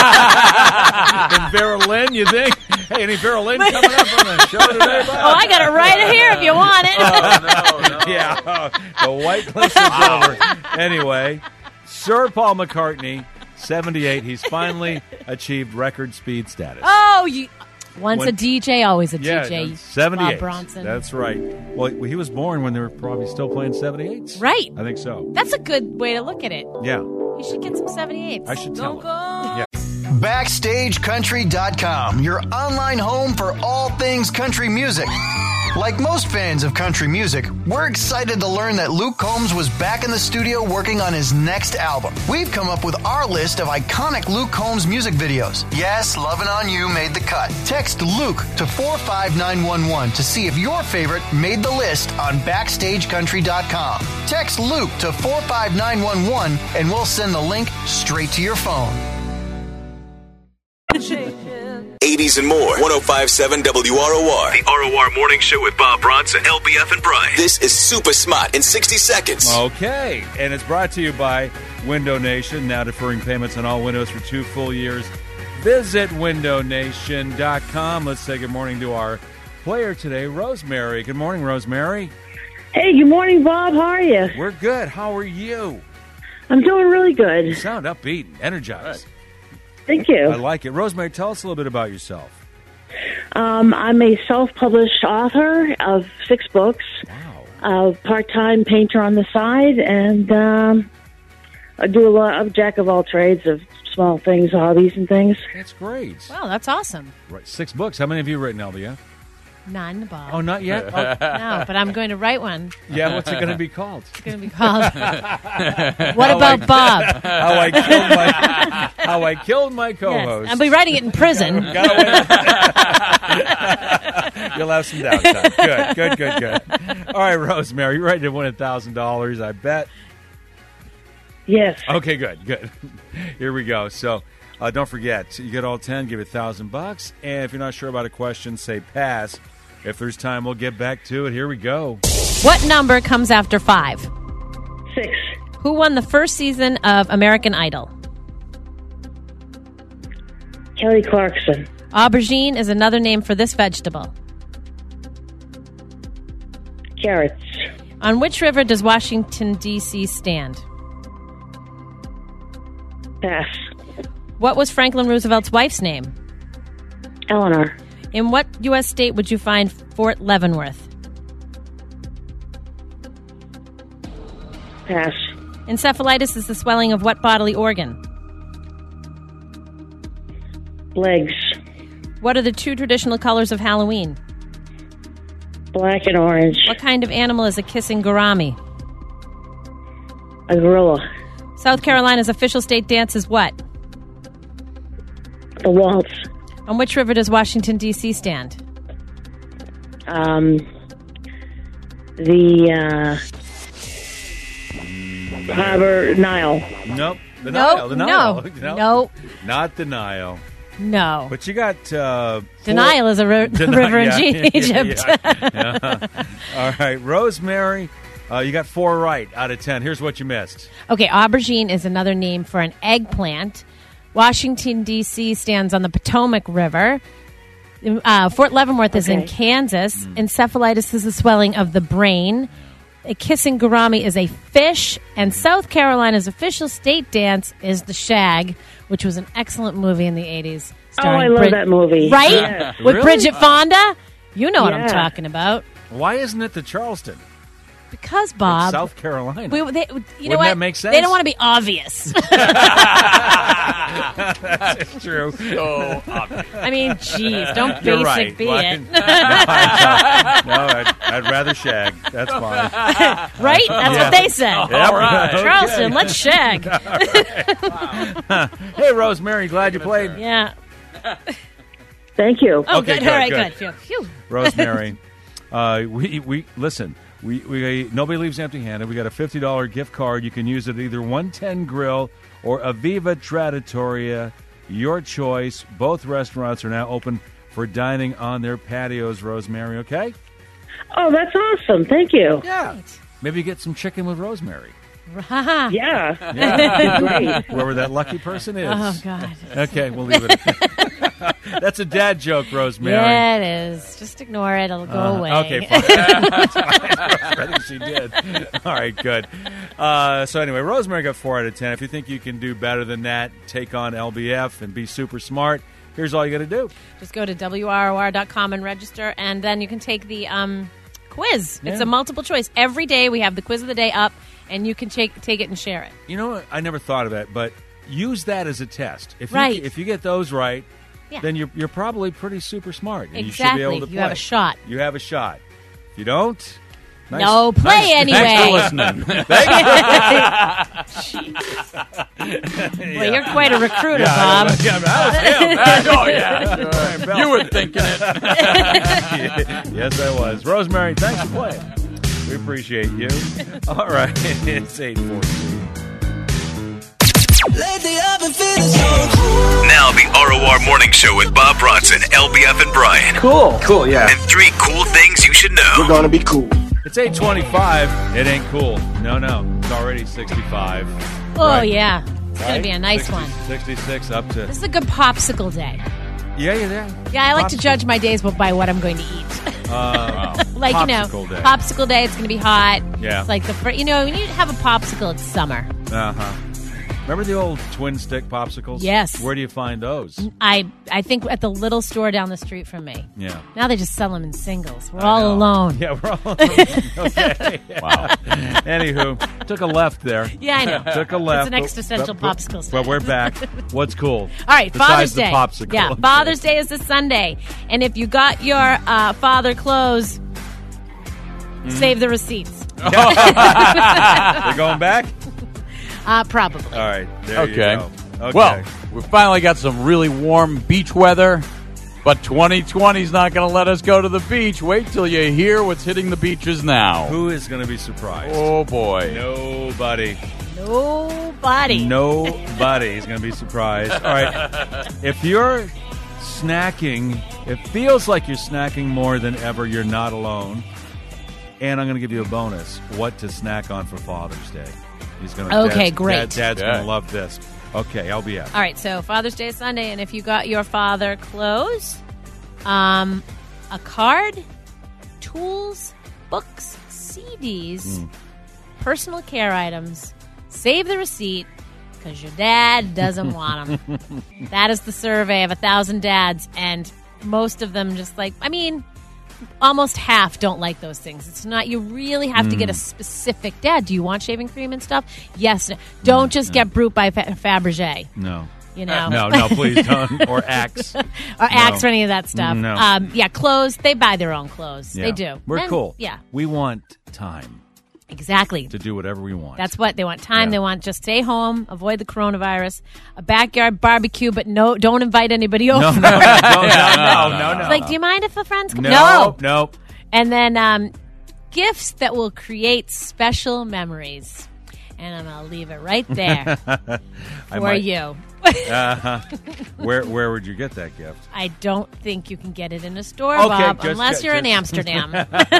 [SPEAKER 9] Vera Lynn, you think? Hey, any Vera Lynn coming up on the show today, Bob?
[SPEAKER 10] Oh, I got it right here if you want it.
[SPEAKER 9] No. Yeah, the White Cliffs is over. Anyway, Sir Paul McCartney, 78. He's finally achieved record speed status.
[SPEAKER 10] Oh, once a DJ, always a
[SPEAKER 9] Yeah,
[SPEAKER 10] DJ.
[SPEAKER 9] 78.
[SPEAKER 10] Bob Bronson.
[SPEAKER 9] That's right. Well, he was born when they were probably still playing 78s.
[SPEAKER 10] Right.
[SPEAKER 9] I think so.
[SPEAKER 10] That's a good way to look at it.
[SPEAKER 9] Yeah.
[SPEAKER 10] You should get some 78s.
[SPEAKER 9] I should tell him. Yeah.
[SPEAKER 13] BackstageCountry.com, your online home for all things country music. Like most fans of country music, we're excited to learn that Luke Combs was back in the studio working on his next album. We've come up with our list of iconic Luke Combs music videos. Yes, Lovin' On You made the cut. Text Luke to 45911 to see if your favorite made the list on BackstageCountry.com. Text Luke to 45911 and we'll send the link straight to your phone.
[SPEAKER 8] 80s and more. 105.7 WROR.
[SPEAKER 2] The ROR Morning Show with Bob Bronson, LBF, and Brian.
[SPEAKER 8] This is Super Smart in 60 seconds.
[SPEAKER 9] Okay, and it's brought to you by Window Nation, now deferring payments on all windows for 2 full years. Visit windownation.com. Let's say good morning to our player today, Rosemary. Good morning, Rosemary.
[SPEAKER 18] Hey, good morning, Bob. How are you?
[SPEAKER 9] We're good. How are you?
[SPEAKER 18] I'm doing really good.
[SPEAKER 9] You sound upbeat and energized.
[SPEAKER 18] Thank you.
[SPEAKER 9] I like it. Rosemary, tell us a little bit about yourself.
[SPEAKER 18] I'm a self-published author of 6 books. Wow. A part-time painter on the side, and I do a lot of jack of all trades of small things, hobbies and things.
[SPEAKER 9] That's great.
[SPEAKER 10] Wow, that's awesome.
[SPEAKER 9] Right, 6 books. How many have you written, LBF?
[SPEAKER 10] None, Bob.
[SPEAKER 9] Oh, not yet?
[SPEAKER 10] No, but I'm going to write one.
[SPEAKER 9] Yeah, what's it going to be called?
[SPEAKER 10] It's going to be called What About Bob?
[SPEAKER 9] How I killed my co-host.
[SPEAKER 10] Yes. I'll be writing it in prison.
[SPEAKER 9] You'll have some downtime. Good. All right, Rosemary, you ready to win $1,000, I bet?
[SPEAKER 18] Yes.
[SPEAKER 9] Okay, good. Here we go. So don't forget, you get all 10, give it $1,000. And if you're not sure about a question, say pass. If there's time, we'll get back to it. Here we go.
[SPEAKER 10] What number comes after 5?
[SPEAKER 18] 6.
[SPEAKER 10] Who won the first season of American Idol?
[SPEAKER 18] Kelly Clarkson.
[SPEAKER 10] Aubergine is another name for this vegetable.
[SPEAKER 18] Carrots.
[SPEAKER 10] On which river does Washington, D.C. stand?
[SPEAKER 18] Pass.
[SPEAKER 10] What was Franklin Roosevelt's wife's name?
[SPEAKER 18] Eleanor.
[SPEAKER 10] In what U.S. state would you find Fort Leavenworth?
[SPEAKER 18] Pass.
[SPEAKER 10] Encephalitis is the swelling of what bodily organ?
[SPEAKER 18] Legs.
[SPEAKER 10] What are the 2 traditional colors of Halloween?
[SPEAKER 18] Black and orange.
[SPEAKER 10] What kind of animal is a kissing gourami?
[SPEAKER 18] A gorilla.
[SPEAKER 10] South Carolina's official state dance is what?
[SPEAKER 18] The waltz.
[SPEAKER 10] On which river does Washington, D.C. stand?
[SPEAKER 18] The Harbor Nile.
[SPEAKER 9] Nope. The
[SPEAKER 10] Nile.
[SPEAKER 9] Nope.
[SPEAKER 10] No.
[SPEAKER 9] Not the Nile.
[SPEAKER 10] No.
[SPEAKER 9] But you got...
[SPEAKER 10] Denial is a river in Egypt.
[SPEAKER 9] Yeah. All right. Rosemary, you got 4 right out of 10. Here's what you missed.
[SPEAKER 10] Okay, aubergine is another name for an eggplant. Washington, D.C. stands on the Potomac River. Fort Leavenworth is in Kansas. Encephalitis is the swelling of the brain. A kissing gourami is a fish. And South Carolina's official state dance is the shag, which was an excellent movie in the 80s.
[SPEAKER 18] Oh, I love that movie.
[SPEAKER 10] Right?
[SPEAKER 18] Yes.
[SPEAKER 10] With
[SPEAKER 9] Really?
[SPEAKER 10] Bridget Fonda? You know what I'm
[SPEAKER 18] Yeah.
[SPEAKER 10] talking about.
[SPEAKER 9] Why isn't it the Charleston?
[SPEAKER 10] Because, Bob.
[SPEAKER 9] South Carolina.
[SPEAKER 10] You know
[SPEAKER 9] Wouldn't
[SPEAKER 10] what?
[SPEAKER 9] that make sense?
[SPEAKER 10] They don't want to be obvious.
[SPEAKER 9] That's true.
[SPEAKER 11] So obvious.
[SPEAKER 10] I mean, geez, don't
[SPEAKER 9] You're
[SPEAKER 10] basic
[SPEAKER 9] right.
[SPEAKER 10] be
[SPEAKER 9] Why-
[SPEAKER 10] it.
[SPEAKER 9] No, I'd rather shag. That's fine.
[SPEAKER 10] Right? That's what they said.
[SPEAKER 9] Yep.
[SPEAKER 11] All right.
[SPEAKER 10] Charleston, let's shag.
[SPEAKER 9] Hey, Rosemary, glad you played.
[SPEAKER 10] Yeah.
[SPEAKER 18] Thank you.
[SPEAKER 10] Oh,
[SPEAKER 9] Okay,
[SPEAKER 10] good.
[SPEAKER 9] good,
[SPEAKER 10] All right,
[SPEAKER 9] good.
[SPEAKER 10] good. Phew.
[SPEAKER 9] Rosemary, we listen. We nobody leaves empty-handed. We got a $50 gift card. You can use it at either 110 Grill or Aviva Trattoria. Your choice. Both restaurants are now open for dining on their patios. Rosemary, okay?
[SPEAKER 18] Oh, that's awesome. Thank you.
[SPEAKER 9] Yeah. Maybe you get some chicken with rosemary.
[SPEAKER 10] Yeah.
[SPEAKER 18] Yeah. Great.
[SPEAKER 9] Whoever that lucky person is.
[SPEAKER 10] Oh, God.
[SPEAKER 9] Okay, we'll leave it. That's a dad joke, Rosemary.
[SPEAKER 10] Yeah, it is. Just ignore it. It'll go away.
[SPEAKER 9] Okay, fine. That's fine. I think she did. All right, good. So anyway, Rosemary got 4 out of 10. If you think you can do better than that, take on LBF and be super smart, here's all you got to do.
[SPEAKER 10] Just go to WROR.com and register, and then you can take the quiz.
[SPEAKER 9] Yeah.
[SPEAKER 10] It's a multiple choice. Every day we have the quiz of the day up, and you can take it and share it.
[SPEAKER 9] You know what? I never thought of that, but use that as a test. If
[SPEAKER 10] Right.
[SPEAKER 9] if you get those right,
[SPEAKER 10] Yeah.
[SPEAKER 9] then you're probably pretty super smart. And
[SPEAKER 10] Exactly.
[SPEAKER 9] You should be able to play.
[SPEAKER 10] You have a shot.
[SPEAKER 9] You have a shot. If you don't,
[SPEAKER 10] No, play anyway.
[SPEAKER 11] Thanks for listening.
[SPEAKER 10] Well, you're quite a recruiter, Bob.
[SPEAKER 9] Yeah, that was him.
[SPEAKER 11] Oh, yeah. You were thinking it.
[SPEAKER 9] Yes, I was. Rosemary, thanks for playing. We appreciate you. All right, it's 8:14.
[SPEAKER 8] Now the ROR Morning Show with Bob Bronson, LBF, and Brian.
[SPEAKER 7] Cool, yeah.
[SPEAKER 8] And 3 cool things you should know.
[SPEAKER 7] We're gonna be cool.
[SPEAKER 9] It's 8:25. It ain't cool. No. It's already 65.
[SPEAKER 10] Oh,
[SPEAKER 9] Right.
[SPEAKER 10] yeah. It's going to be a nice
[SPEAKER 9] 60,
[SPEAKER 10] one.
[SPEAKER 9] 66 up to.
[SPEAKER 10] This is a good popsicle day.
[SPEAKER 9] Yeah, you're there.
[SPEAKER 10] Yeah, I like to judge my days by what I'm going to eat. Like,
[SPEAKER 9] Popsicle day.
[SPEAKER 10] popsicle day, it's going to be hot.
[SPEAKER 9] Yeah.
[SPEAKER 10] It's like when you have a popsicle, it's summer.
[SPEAKER 9] Uh-huh. Remember the old twin stick popsicles?
[SPEAKER 10] Yes.
[SPEAKER 9] Where do you find those?
[SPEAKER 10] I think at the little store down the street from me.
[SPEAKER 9] Yeah.
[SPEAKER 10] Now they just sell them in singles. We're
[SPEAKER 9] I
[SPEAKER 10] all
[SPEAKER 9] know.
[SPEAKER 10] alone.
[SPEAKER 9] Yeah, we're all alone. Okay.
[SPEAKER 11] Wow.
[SPEAKER 9] Anywho, took a left there.
[SPEAKER 10] Yeah, I know.
[SPEAKER 9] Took a left.
[SPEAKER 10] It's an existential popsicle
[SPEAKER 9] But we're back. What's cool?
[SPEAKER 10] All right,
[SPEAKER 9] Besides
[SPEAKER 10] Father's Day.
[SPEAKER 9] the popsicle.
[SPEAKER 10] Yeah, Father's Day is this Sunday. And if you got your father clothes, save the receipts.
[SPEAKER 9] They're going back?
[SPEAKER 10] Probably.
[SPEAKER 9] All right. There you
[SPEAKER 11] Okay.
[SPEAKER 9] go. Okay.
[SPEAKER 11] Well, we finally got some really warm beach weather, but 2020's not going to let us go to the beach. Wait till you hear what's hitting the beaches now.
[SPEAKER 9] Who is going to be surprised?
[SPEAKER 11] Oh, boy.
[SPEAKER 9] Nobody.
[SPEAKER 10] Nobody.
[SPEAKER 9] Nobody is going to be surprised. All right. If you're snacking, it feels like you're snacking more than ever. You're not alone. And I'm going to give you a bonus. What to snack on for Father's Day. He's going to.
[SPEAKER 10] Okay, great.
[SPEAKER 9] Dad's going to love this. Okay, LBF.
[SPEAKER 10] All right, so Father's Day is Sunday, and if you got your father clothes, a card, tools, books, CDs, personal care items, save the receipt because your dad doesn't want them. That is the survey of 1,000 dads, and most of them almost half don't like those things. It's not, you really have to get a specific dad. Do you want shaving cream and stuff? Yes. Don't just get Brute by Fabergé.
[SPEAKER 9] No.
[SPEAKER 10] You know?
[SPEAKER 9] No, please don't. Or Axe.
[SPEAKER 10] Or Axe or any of that stuff.
[SPEAKER 9] No.
[SPEAKER 10] Clothes. They buy their own clothes.
[SPEAKER 9] Yeah.
[SPEAKER 10] They do.
[SPEAKER 9] We're
[SPEAKER 10] Men-
[SPEAKER 9] cool.
[SPEAKER 10] Yeah.
[SPEAKER 9] We want time
[SPEAKER 10] Exactly.
[SPEAKER 9] to do whatever we want.
[SPEAKER 10] That's what they want. Time. They want just stay home, avoid the coronavirus, a backyard barbecue, but don't invite anybody over.
[SPEAKER 9] No.
[SPEAKER 10] It's like, do you mind if the friends come?
[SPEAKER 9] No.
[SPEAKER 10] And then gifts that will create special memories. And I'm going to leave it right there for you.
[SPEAKER 9] Where would you get that gift?
[SPEAKER 10] I don't think you can get it in a store,
[SPEAKER 9] Okay,
[SPEAKER 10] Bob, unless you're in Amsterdam.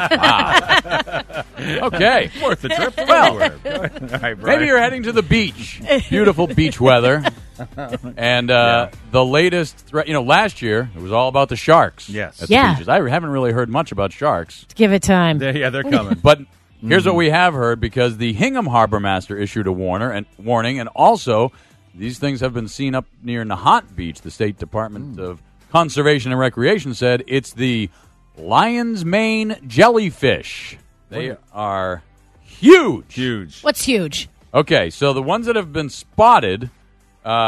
[SPEAKER 11] Okay.
[SPEAKER 9] Worth the trip.
[SPEAKER 11] Well,
[SPEAKER 9] All right, Brian.
[SPEAKER 11] maybe you're heading to the beach. Beautiful beach weather. And the latest, last year, it was all about the sharks.
[SPEAKER 9] Yes.
[SPEAKER 11] At the beaches. I haven't really heard much about sharks.
[SPEAKER 10] Give it time.
[SPEAKER 9] They're coming.
[SPEAKER 11] But here's what we have heard, because the Hingham Harbor Master issued a warning, and also these things have been seen up near Nahant Beach. The State Department of Conservation and Recreation said it's the lion's mane jellyfish. They are huge.
[SPEAKER 9] Huge.
[SPEAKER 10] What's huge?
[SPEAKER 11] Okay, so the ones that have been spotted,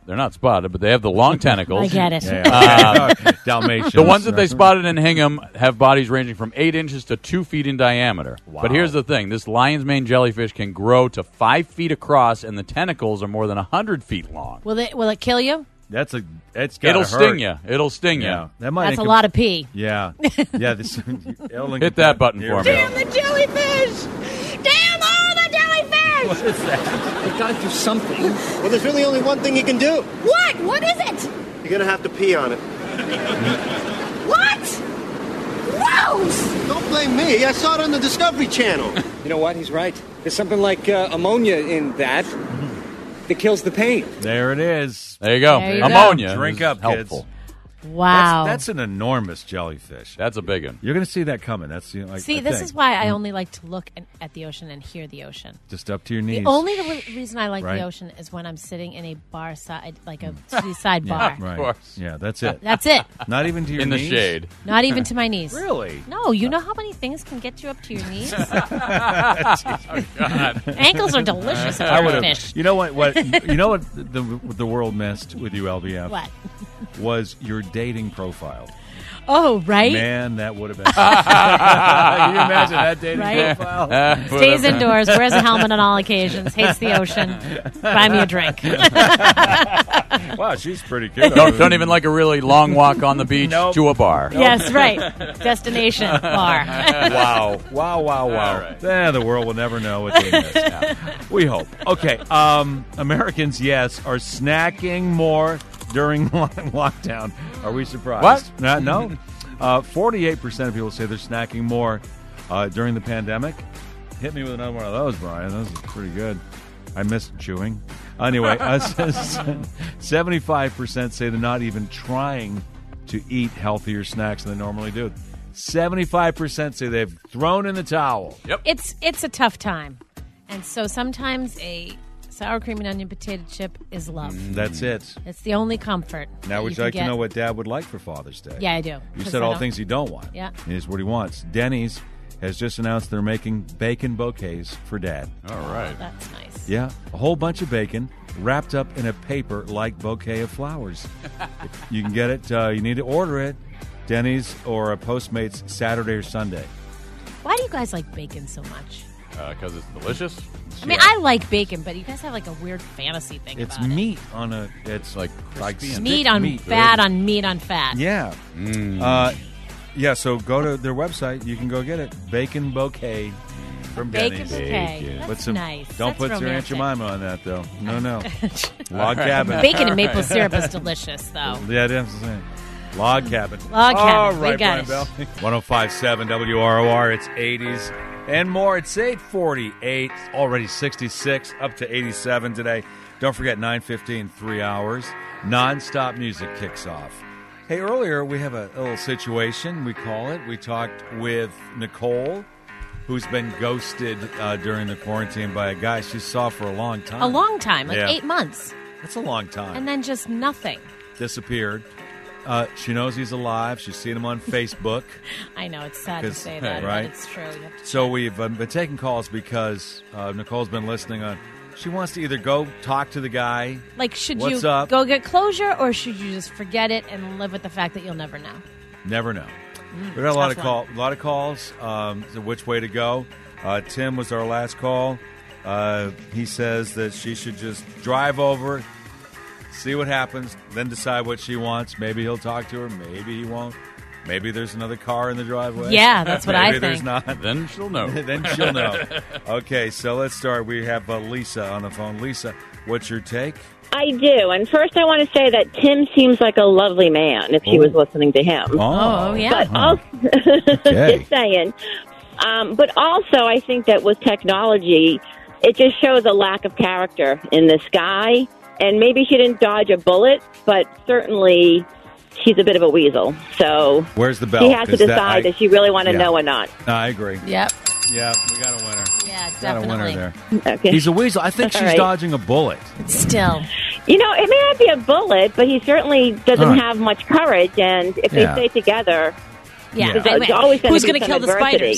[SPEAKER 11] They're not spotted, but they have the long tentacles.
[SPEAKER 10] I get it.
[SPEAKER 9] Dalmatians.
[SPEAKER 11] The ones that they spotted in Hingham have bodies ranging from 8 inches to 2 feet in diameter.
[SPEAKER 9] Wow.
[SPEAKER 11] But here's the thing. This lion's mane jellyfish can grow to 5 feet across, and the tentacles are more than 100 feet long.
[SPEAKER 10] Will it kill you?
[SPEAKER 9] It's gotta
[SPEAKER 11] It'll
[SPEAKER 9] hurt.
[SPEAKER 11] sting you. It'll sting
[SPEAKER 9] Yeah.
[SPEAKER 11] you.
[SPEAKER 10] That's a lot of pee.
[SPEAKER 9] Yeah. Yeah.
[SPEAKER 11] Hit that button for me.
[SPEAKER 10] Damn the jellyfish! Damn all the jellyfish!
[SPEAKER 9] What is that?
[SPEAKER 19] You gotta do something. Well, there's really only one thing you can do.
[SPEAKER 10] What? What is it?
[SPEAKER 19] You're gonna have to pee on it.
[SPEAKER 10] What? Gross!
[SPEAKER 19] Don't blame me. I saw it on the Discovery Channel. You know what? He's right. There's something like ammonia in that kills the pain.
[SPEAKER 9] There it is.
[SPEAKER 11] There you go.
[SPEAKER 10] There you
[SPEAKER 11] Ammonia.
[SPEAKER 9] Drink
[SPEAKER 11] is
[SPEAKER 9] up,
[SPEAKER 11] helpful.
[SPEAKER 9] kids.
[SPEAKER 10] Wow.
[SPEAKER 9] That's an enormous jellyfish.
[SPEAKER 11] That's a big one.
[SPEAKER 9] You're going to see that coming. That's
[SPEAKER 10] See, this is why I only like to look at the ocean and hear the ocean.
[SPEAKER 9] Just up to your knees.
[SPEAKER 10] The only reason I like
[SPEAKER 9] Right.
[SPEAKER 10] the ocean is when I'm sitting in a bar side, like a seaside bar.
[SPEAKER 9] Right.
[SPEAKER 11] Of course.
[SPEAKER 9] Yeah, that's it.
[SPEAKER 10] That's it.
[SPEAKER 9] Not even to your
[SPEAKER 11] In the
[SPEAKER 9] knees?
[SPEAKER 11] shade.
[SPEAKER 10] Not even to my knees.
[SPEAKER 9] Really?
[SPEAKER 10] No, you know how many things can get you up to your knees?
[SPEAKER 11] Oh, God.
[SPEAKER 10] Ankles are delicious if
[SPEAKER 9] I
[SPEAKER 10] you're
[SPEAKER 9] would
[SPEAKER 10] a
[SPEAKER 9] have.
[SPEAKER 10] fish.
[SPEAKER 9] You know what? You know what the world missed with you, LBF?
[SPEAKER 10] What?
[SPEAKER 9] Was your dating profile.
[SPEAKER 10] Oh, right?
[SPEAKER 9] Man, that would have been. Can you imagine that dating
[SPEAKER 10] Right?
[SPEAKER 9] profile?
[SPEAKER 10] Stays indoors, wears a helmet on all occasions, hates the ocean. Buy me a drink.
[SPEAKER 9] Wow, she's pretty cute.
[SPEAKER 11] Don't even like a really long walk on the beach to a bar.
[SPEAKER 10] Yes, right. Destination bar.
[SPEAKER 9] Wow. All right. The world will never know what they missed. We hope. Okay. Americans, yes, are snacking more during lockdown. Are we surprised?
[SPEAKER 11] What?
[SPEAKER 9] No. 48% of people say they're snacking more during the pandemic. Hit me with another one of those, Brian. Those are pretty good. I missed chewing. Anyway, 75% say they're not even trying to eat healthier snacks than they normally do. 75% say they've thrown in the towel.
[SPEAKER 11] Yep.
[SPEAKER 10] It's a tough time. And so sometimes a sour cream and onion potato chip is love.
[SPEAKER 9] That's it.
[SPEAKER 10] It's the only comfort.
[SPEAKER 9] Now,
[SPEAKER 10] that
[SPEAKER 9] would
[SPEAKER 10] you
[SPEAKER 9] you like
[SPEAKER 10] can
[SPEAKER 9] to know
[SPEAKER 10] get.
[SPEAKER 9] what Dad would like for Father's Day?
[SPEAKER 10] Yeah, I do.
[SPEAKER 9] You
[SPEAKER 10] 'Cause
[SPEAKER 9] said
[SPEAKER 10] I
[SPEAKER 9] all
[SPEAKER 10] don't-
[SPEAKER 9] things he don't want.
[SPEAKER 10] Yeah.
[SPEAKER 9] Here's what he wants. Denny's has just announced they're making bacon bouquets for Dad.
[SPEAKER 11] All right.
[SPEAKER 10] That's nice.
[SPEAKER 9] Yeah, a whole bunch of bacon wrapped up in a paper-like bouquet of flowers. You can get it. You need to order it. Denny's or a Postmates Saturday or Sunday.
[SPEAKER 10] Why do you guys like bacon so much?
[SPEAKER 11] Because it's delicious.
[SPEAKER 10] I mean, I like bacon, but you guys have like a weird fantasy thing
[SPEAKER 9] It's
[SPEAKER 10] about
[SPEAKER 9] meat on a. It's
[SPEAKER 11] like
[SPEAKER 9] crispy
[SPEAKER 10] it.
[SPEAKER 9] and
[SPEAKER 10] Meat
[SPEAKER 9] thick
[SPEAKER 10] on
[SPEAKER 9] meat,
[SPEAKER 10] fat
[SPEAKER 9] right?
[SPEAKER 10] on meat on fat.
[SPEAKER 9] Yeah. Yeah, so go to their website. You can go get it. Bacon bouquet from
[SPEAKER 10] Bacon
[SPEAKER 9] Denny's.
[SPEAKER 10] bouquet. That's
[SPEAKER 9] Put some,
[SPEAKER 10] nice.
[SPEAKER 9] Don't
[SPEAKER 10] That's
[SPEAKER 9] put your Aunt
[SPEAKER 10] romantic.
[SPEAKER 9] Jemima on that, though. No. Log cabin.
[SPEAKER 10] Bacon and maple syrup is delicious, though.
[SPEAKER 9] Yeah, that's the same. Log cabin.
[SPEAKER 10] Log cabin.
[SPEAKER 9] All
[SPEAKER 10] We
[SPEAKER 9] right,
[SPEAKER 10] got
[SPEAKER 9] Brian
[SPEAKER 10] it.
[SPEAKER 9] Bell. 105.7 WROR. It's 80s and more. It's 8:48. Already 66. Up to 87 today. Don't forget 9:15, 3 hours. Non-stop music kicks off. Hey, earlier we have a little situation, we call it. We talked with Nicole, who's been ghosted during the quarantine by a guy she saw for a long time.
[SPEAKER 10] A long time, like
[SPEAKER 9] Yeah.
[SPEAKER 10] 8 months.
[SPEAKER 9] That's a long time.
[SPEAKER 10] And then just nothing.
[SPEAKER 9] Disappeared. She knows he's alive. She's seen him on Facebook.
[SPEAKER 10] I know, it's sad to
[SPEAKER 9] 'Cause-
[SPEAKER 10] say that,
[SPEAKER 9] right?
[SPEAKER 10] but it's true. You have to
[SPEAKER 9] So we've been taking calls because Nicole's been listening on. She wants to either go talk to the guy.
[SPEAKER 10] Like, should
[SPEAKER 9] What's
[SPEAKER 10] you
[SPEAKER 9] up?
[SPEAKER 10] go get closure, or should you just forget it and live with the fact that you'll never know?
[SPEAKER 9] Never know. We got a lot of
[SPEAKER 10] tough
[SPEAKER 9] calls. So which way to go? Tim was our last call. He says that she should just drive over, see what happens, then decide what she wants. Maybe he'll talk to her. Maybe he won't. Maybe there's another car in the driveway.
[SPEAKER 10] Yeah, that's what I
[SPEAKER 9] Maybe there's
[SPEAKER 10] think.
[SPEAKER 9] not.
[SPEAKER 11] Then she'll know.
[SPEAKER 9] Then she'll know. Okay, so let's start. We have Lisa on the phone. Lisa, what's your take?
[SPEAKER 20] I do. And first I want to say that Tim seems like a lovely man if she was listening to him.
[SPEAKER 10] Oh, yeah.
[SPEAKER 20] But also,
[SPEAKER 9] Okay.
[SPEAKER 20] just saying. But also I think that with technology, it just shows a lack of character in this guy. And maybe she didn't dodge a bullet, but certainly she's a bit of a weasel. So
[SPEAKER 9] Where's the bell?
[SPEAKER 20] she has to
[SPEAKER 9] 'Cause that-
[SPEAKER 20] decide does she really want to know or not.
[SPEAKER 9] No, I agree.
[SPEAKER 10] Yep.
[SPEAKER 9] Yeah, we got a winner.
[SPEAKER 10] Yeah,
[SPEAKER 9] Got a
[SPEAKER 10] definitely.
[SPEAKER 9] winner there.
[SPEAKER 20] Okay.
[SPEAKER 9] He's a weasel. I think
[SPEAKER 20] All
[SPEAKER 9] she's
[SPEAKER 20] right.
[SPEAKER 9] dodging a bullet.
[SPEAKER 10] Still.
[SPEAKER 20] You know, it may not be a bullet, but he certainly doesn't
[SPEAKER 9] All right.
[SPEAKER 20] have much courage. And if
[SPEAKER 9] Yeah.
[SPEAKER 20] they stay together,
[SPEAKER 10] Yeah.
[SPEAKER 20] there's always going
[SPEAKER 10] Who's
[SPEAKER 20] to be
[SPEAKER 10] gonna
[SPEAKER 20] some
[SPEAKER 10] kill the
[SPEAKER 20] adversity.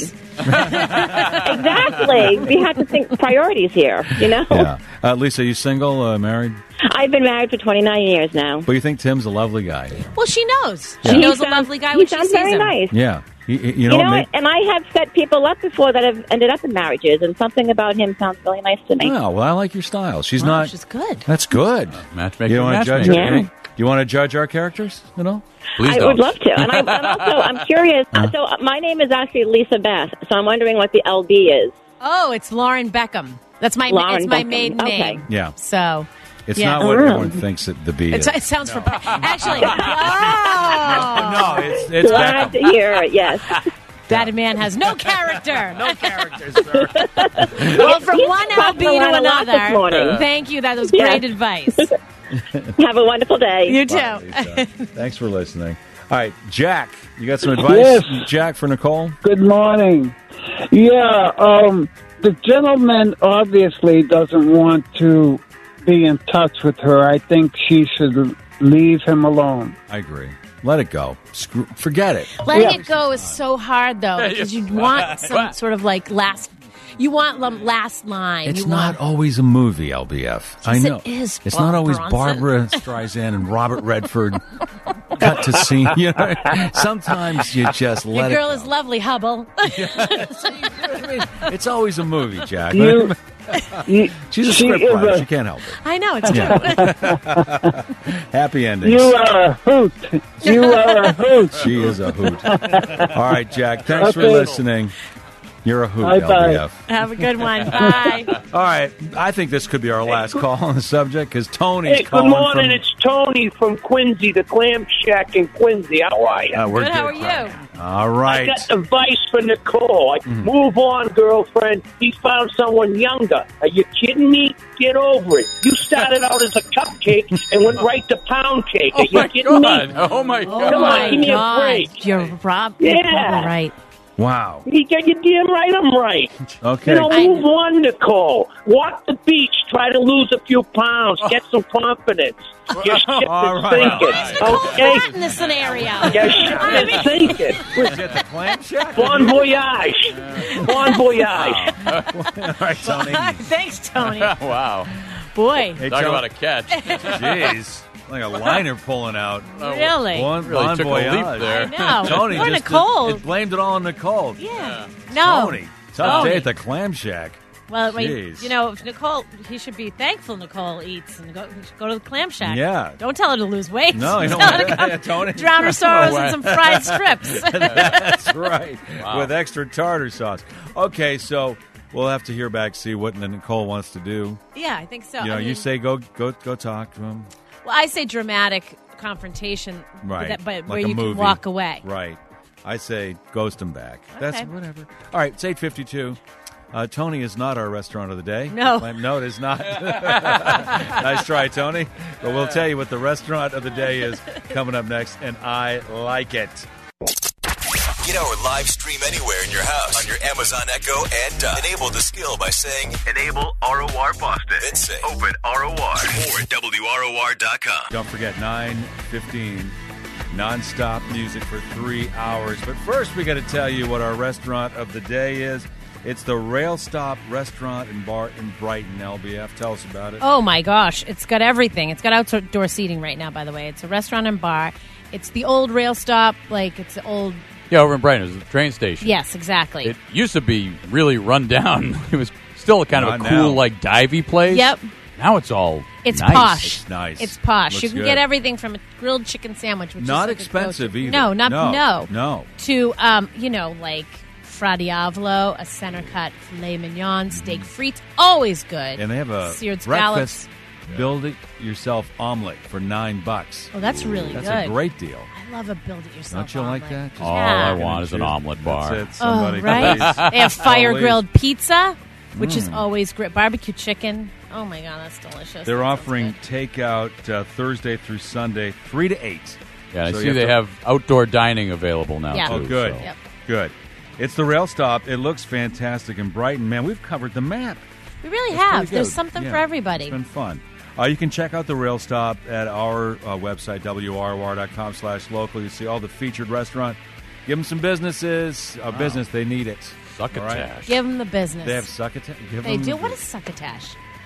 [SPEAKER 10] spiders?
[SPEAKER 20] Exactly. We have to think priorities here, you know?
[SPEAKER 9] Yeah. Lisa, you single, married?
[SPEAKER 20] I've been married for 29 years now.
[SPEAKER 9] But you think Tim's a lovely guy?
[SPEAKER 10] Well, she knows.
[SPEAKER 9] Yeah.
[SPEAKER 10] She knows a lovely guy when
[SPEAKER 20] He
[SPEAKER 10] she
[SPEAKER 20] sounds
[SPEAKER 10] sees
[SPEAKER 20] very
[SPEAKER 10] him.
[SPEAKER 20] nice.
[SPEAKER 9] Yeah. You
[SPEAKER 20] You
[SPEAKER 9] know,
[SPEAKER 20] know what? And I have set people up before that have ended up in marriages, and something about him sounds really nice to me.
[SPEAKER 9] Oh, well, I like your style. She's
[SPEAKER 10] Wow,
[SPEAKER 9] not.
[SPEAKER 10] she's good.
[SPEAKER 9] That's good.
[SPEAKER 11] Matchmaking.
[SPEAKER 9] You want to judge?
[SPEAKER 20] matchmaking.
[SPEAKER 9] Do you want to judge our characters? You know?
[SPEAKER 11] Please
[SPEAKER 20] I
[SPEAKER 11] don't.
[SPEAKER 20] would love to. And I'm curious. So my name is actually Lisa Beth, so I'm wondering what the LB is.
[SPEAKER 10] Oh, it's Lauren Beckham. That's my
[SPEAKER 20] Lauren
[SPEAKER 10] it's my
[SPEAKER 20] Beckham.
[SPEAKER 10] maiden
[SPEAKER 20] Okay.
[SPEAKER 10] name.
[SPEAKER 9] Yeah.
[SPEAKER 10] So
[SPEAKER 9] It's
[SPEAKER 10] yeah.
[SPEAKER 9] not what everyone thinks it, the B is.
[SPEAKER 10] It sounds for actually.
[SPEAKER 9] No, it's
[SPEAKER 20] Glad
[SPEAKER 9] Beckham.
[SPEAKER 20] to hear it. Yes.
[SPEAKER 10] That man has no character.
[SPEAKER 9] No character, sir.
[SPEAKER 10] Well, from one LB to
[SPEAKER 20] around a lot this
[SPEAKER 10] another.
[SPEAKER 20] morning.
[SPEAKER 10] Thank you. That was great
[SPEAKER 20] Yeah.
[SPEAKER 10] advice.
[SPEAKER 20] Have a wonderful day.
[SPEAKER 10] You too.
[SPEAKER 9] Bye, Lisa. Thanks for listening. All right, Jack, you got some advice?
[SPEAKER 21] Yes.
[SPEAKER 9] Jack, for Nicole?
[SPEAKER 21] Good morning. Yeah, the gentleman obviously doesn't want to be in touch with her. I think she should leave him alone.
[SPEAKER 9] I agree. Let it go. Forget it.
[SPEAKER 10] Letting it go is so hard, though, because you want some sort of like last. You want last line.
[SPEAKER 9] It's
[SPEAKER 10] you
[SPEAKER 9] not
[SPEAKER 10] want,
[SPEAKER 9] always a movie, LBF. I
[SPEAKER 10] Yes,
[SPEAKER 9] know.
[SPEAKER 10] it is,
[SPEAKER 9] It's
[SPEAKER 10] Bob
[SPEAKER 9] not always
[SPEAKER 10] Bronson.
[SPEAKER 9] Barbara Streisand and Robert Redford cut to scene. You know? Sometimes you just
[SPEAKER 10] Your
[SPEAKER 9] let
[SPEAKER 10] girl
[SPEAKER 9] it
[SPEAKER 10] is lovely, Hubble.
[SPEAKER 9] It's always a movie, Jack.
[SPEAKER 21] You-
[SPEAKER 9] She's a
[SPEAKER 21] she
[SPEAKER 9] script
[SPEAKER 21] is
[SPEAKER 9] writer.
[SPEAKER 21] a-
[SPEAKER 9] She can't help it.
[SPEAKER 10] I know, it's true.
[SPEAKER 9] Yeah. Happy endings.
[SPEAKER 21] You are a hoot. You are a hoot.
[SPEAKER 9] She is a hoot. All right, Jack. Thanks for
[SPEAKER 21] Okay.
[SPEAKER 9] listening. You're a hoot,
[SPEAKER 21] Bye-bye.
[SPEAKER 9] LBF.
[SPEAKER 10] Have a good one. Bye.
[SPEAKER 9] All right. I think this could be our last call on the subject because Tony's
[SPEAKER 22] Hey, good
[SPEAKER 9] calling
[SPEAKER 22] morning.
[SPEAKER 9] from...
[SPEAKER 22] It's Tony from Quincy, the Clam Shack in Quincy. How are you?
[SPEAKER 9] We're
[SPEAKER 10] Good, how are you?
[SPEAKER 9] All right.
[SPEAKER 22] I got advice for Nicole. Move on, girlfriend. He found someone younger. Are you kidding me? Get over it. You started out as a cupcake and went right to pound cake. Are you kidding me?
[SPEAKER 11] Oh, my God.
[SPEAKER 22] Come on, give me a
[SPEAKER 10] God.
[SPEAKER 22] break.
[SPEAKER 10] You're Rob.
[SPEAKER 22] Yeah.
[SPEAKER 10] You're probably right.
[SPEAKER 9] Wow.
[SPEAKER 22] You got your damn right, I'm right.
[SPEAKER 9] Okay.
[SPEAKER 22] You know, move on, Nicole. Walk the beach. Try to lose a few pounds. Get some confidence. Your ship
[SPEAKER 9] All
[SPEAKER 22] is
[SPEAKER 9] right.
[SPEAKER 22] sinking. Okay?
[SPEAKER 10] Not in this scenario.
[SPEAKER 22] Your ship is sinking.
[SPEAKER 9] Is it the clam shack?
[SPEAKER 22] Bon voyage. Bon voyage.
[SPEAKER 9] All right, Tony.
[SPEAKER 10] Thanks, Tony.
[SPEAKER 11] Wow.
[SPEAKER 10] Boy.
[SPEAKER 9] Hey,
[SPEAKER 11] Talk
[SPEAKER 9] Tony.
[SPEAKER 11] about a catch.
[SPEAKER 9] Jeez. Like a liner pulling out.
[SPEAKER 10] Really?
[SPEAKER 9] Bon
[SPEAKER 11] Really took a leap
[SPEAKER 9] voyage.
[SPEAKER 11] there.
[SPEAKER 10] I know.
[SPEAKER 9] Tony
[SPEAKER 10] Poor
[SPEAKER 9] just
[SPEAKER 10] Nicole.
[SPEAKER 9] it blamed it all on Nicole.
[SPEAKER 10] Yeah. No.
[SPEAKER 9] Tony. Tough
[SPEAKER 10] Tony.
[SPEAKER 9] day at the clam shack.
[SPEAKER 10] Well, wait,
[SPEAKER 9] Jeez.
[SPEAKER 10] you know, if Nicole, he should be thankful Nicole eats and go to the clam shack.
[SPEAKER 9] Yeah.
[SPEAKER 10] Don't tell her to lose weight.
[SPEAKER 9] No, you don't
[SPEAKER 10] Tell her to
[SPEAKER 9] want
[SPEAKER 10] come
[SPEAKER 9] that, Tony.
[SPEAKER 10] drown her sorrows in some fried strips.
[SPEAKER 9] That's right.
[SPEAKER 11] Wow.
[SPEAKER 9] With extra tartar sauce. Okay, so we'll have to hear back, see what Nicole wants to do.
[SPEAKER 10] Yeah, I think so.
[SPEAKER 9] You know,
[SPEAKER 10] I mean,
[SPEAKER 9] you say go talk to him.
[SPEAKER 10] well, I say dramatic confrontation,
[SPEAKER 9] Right.
[SPEAKER 10] but
[SPEAKER 9] Like
[SPEAKER 10] where
[SPEAKER 9] a
[SPEAKER 10] you
[SPEAKER 9] movie.
[SPEAKER 10] can walk away.
[SPEAKER 9] Right. I say ghost him back. That's
[SPEAKER 10] Okay.
[SPEAKER 9] whatever. All right, it's 8:52. Tony is not our restaurant of the day.
[SPEAKER 10] No.
[SPEAKER 9] No, it is not. Nice try, Tony. But we'll tell you what the restaurant of the day is coming up next, and I like it.
[SPEAKER 8] Get our live stream anywhere in your house on your Amazon Echo and enable the skill by saying
[SPEAKER 2] Enable ROR Boston.
[SPEAKER 8] Then say
[SPEAKER 2] Open ROR or at WROR.com.
[SPEAKER 9] Don't forget, 9:15, nonstop music for 3 hours. But first, we got to tell you what our restaurant of the day is. It's the Rail Stop Restaurant and Bar in Brighton, LBF. Tell us about it.
[SPEAKER 10] Oh, my gosh. It's got everything. It's got outdoor seating right now, by the way. It's a restaurant and bar. It's the old rail stop. Like, it's the old...
[SPEAKER 11] Yeah, over in Brighton. It was a train station.
[SPEAKER 10] Yes, exactly.
[SPEAKER 11] It used to be really run down. It was still kind of a
[SPEAKER 9] Not
[SPEAKER 11] cool,
[SPEAKER 9] now.
[SPEAKER 11] like, divey place.
[SPEAKER 10] Yep.
[SPEAKER 11] Now it's all
[SPEAKER 10] It's
[SPEAKER 11] nice.
[SPEAKER 10] posh.
[SPEAKER 9] It's nice.
[SPEAKER 10] It's posh.
[SPEAKER 9] Looks
[SPEAKER 10] You can
[SPEAKER 9] good.
[SPEAKER 10] get everything from a grilled chicken sandwich, which
[SPEAKER 9] Not
[SPEAKER 10] is like
[SPEAKER 9] expensive
[SPEAKER 10] a
[SPEAKER 9] either.
[SPEAKER 10] No,
[SPEAKER 9] No.
[SPEAKER 10] To like Fra Diavolo, a center cut filet mignon, steak frites, always good.
[SPEAKER 9] And they have a
[SPEAKER 10] seared
[SPEAKER 9] breakfast
[SPEAKER 10] scallops.
[SPEAKER 9] build it yourself omelet for $9.
[SPEAKER 10] Oh, that's really
[SPEAKER 9] That's
[SPEAKER 10] good.
[SPEAKER 9] a great deal.
[SPEAKER 10] I love a build it yourself.
[SPEAKER 9] Don't you like
[SPEAKER 10] omelet.
[SPEAKER 9] that? Just
[SPEAKER 11] All
[SPEAKER 10] Yeah.
[SPEAKER 11] I want is an omelet bar.
[SPEAKER 9] That's it. Somebody,
[SPEAKER 10] Oh, right?
[SPEAKER 9] please.
[SPEAKER 10] They have fire
[SPEAKER 9] Please.
[SPEAKER 10] grilled pizza, which is
[SPEAKER 9] Mm.
[SPEAKER 10] always great. Barbecue chicken. Oh my god, that's delicious.
[SPEAKER 9] They're
[SPEAKER 10] That sounds
[SPEAKER 9] offering
[SPEAKER 10] good.
[SPEAKER 9] takeout Thursday through Sunday, 3 to 8.
[SPEAKER 11] Yeah, I
[SPEAKER 9] So
[SPEAKER 11] see
[SPEAKER 9] you
[SPEAKER 11] they
[SPEAKER 9] to-
[SPEAKER 11] have outdoor dining available now,
[SPEAKER 10] Yeah.
[SPEAKER 11] too.
[SPEAKER 9] Oh, good.
[SPEAKER 11] so-
[SPEAKER 10] Yep.
[SPEAKER 9] Good. It's the Rail Stop. It looks fantastic in Brighton. Man, we've covered the map.
[SPEAKER 10] We really
[SPEAKER 9] It's
[SPEAKER 10] have.
[SPEAKER 9] pretty
[SPEAKER 10] There's
[SPEAKER 9] good.
[SPEAKER 10] something
[SPEAKER 9] Yeah,
[SPEAKER 10] for everybody.
[SPEAKER 9] It's been fun. You can check out the Rail Stop at our website, WROR.com/local. You see all the featured restaurant. Give them some businesses. Business, they need it.
[SPEAKER 11] Succotash.
[SPEAKER 9] All right?
[SPEAKER 10] Give them the business.
[SPEAKER 9] They have succotash. Give
[SPEAKER 10] They
[SPEAKER 9] them
[SPEAKER 10] do.
[SPEAKER 9] the-
[SPEAKER 10] What is succotash?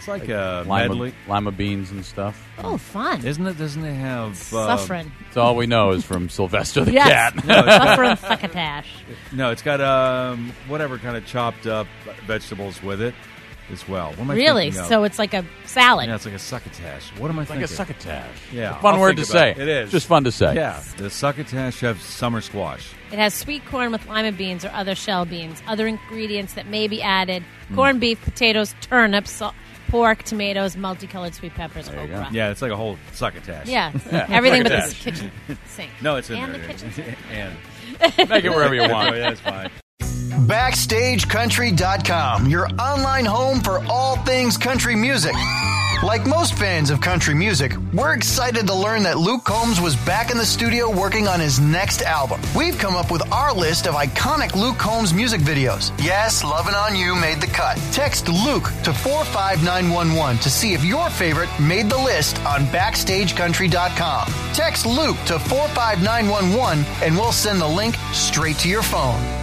[SPEAKER 9] It's like a medley.
[SPEAKER 11] Lima beans and stuff.
[SPEAKER 10] Oh, fun.
[SPEAKER 9] Isn't it? Doesn't it have...
[SPEAKER 10] Suffering.
[SPEAKER 11] That's all we know is from Sylvester the
[SPEAKER 10] yes.
[SPEAKER 11] cat.
[SPEAKER 9] No,
[SPEAKER 10] Suffering succotash.
[SPEAKER 9] No, it's got whatever kind of chopped up vegetables with it as well. What am I
[SPEAKER 10] really?
[SPEAKER 9] thinking of?
[SPEAKER 10] So it's like a salad.
[SPEAKER 9] Yeah, it's like a succotash. What am I thinking?
[SPEAKER 11] Like a succotash.
[SPEAKER 9] Yeah.
[SPEAKER 11] It's a fun word to say.
[SPEAKER 9] It is.
[SPEAKER 11] Just fun to say.
[SPEAKER 9] Yeah. The succotash have summer squash.
[SPEAKER 10] It has sweet corn with lima beans or other shell beans. Other ingredients that may be added: corned beef, potatoes, turnips, pork, tomatoes, multicolored sweet peppers, okra.
[SPEAKER 9] Yeah, it's like a whole succotash.
[SPEAKER 10] Yeah, everything but the kitchen sink.
[SPEAKER 9] No, it's in
[SPEAKER 10] and
[SPEAKER 9] there.
[SPEAKER 10] The kitchen sink.
[SPEAKER 9] And
[SPEAKER 11] make it wherever you want.
[SPEAKER 9] Oh, yeah, that's fine.
[SPEAKER 13] BackstageCountry.com, your online home for all things country music. Like most fans of country music, we're excited to learn that Luke Combs was back in the studio working on his next album. We've come up with our list of iconic Luke Combs music videos. Yes, Lovin' On You made the cut. Text Luke to 45911 to see if your favorite made the list on BackstageCountry.com. Text Luke to 45911 and we'll send the link straight to your phone.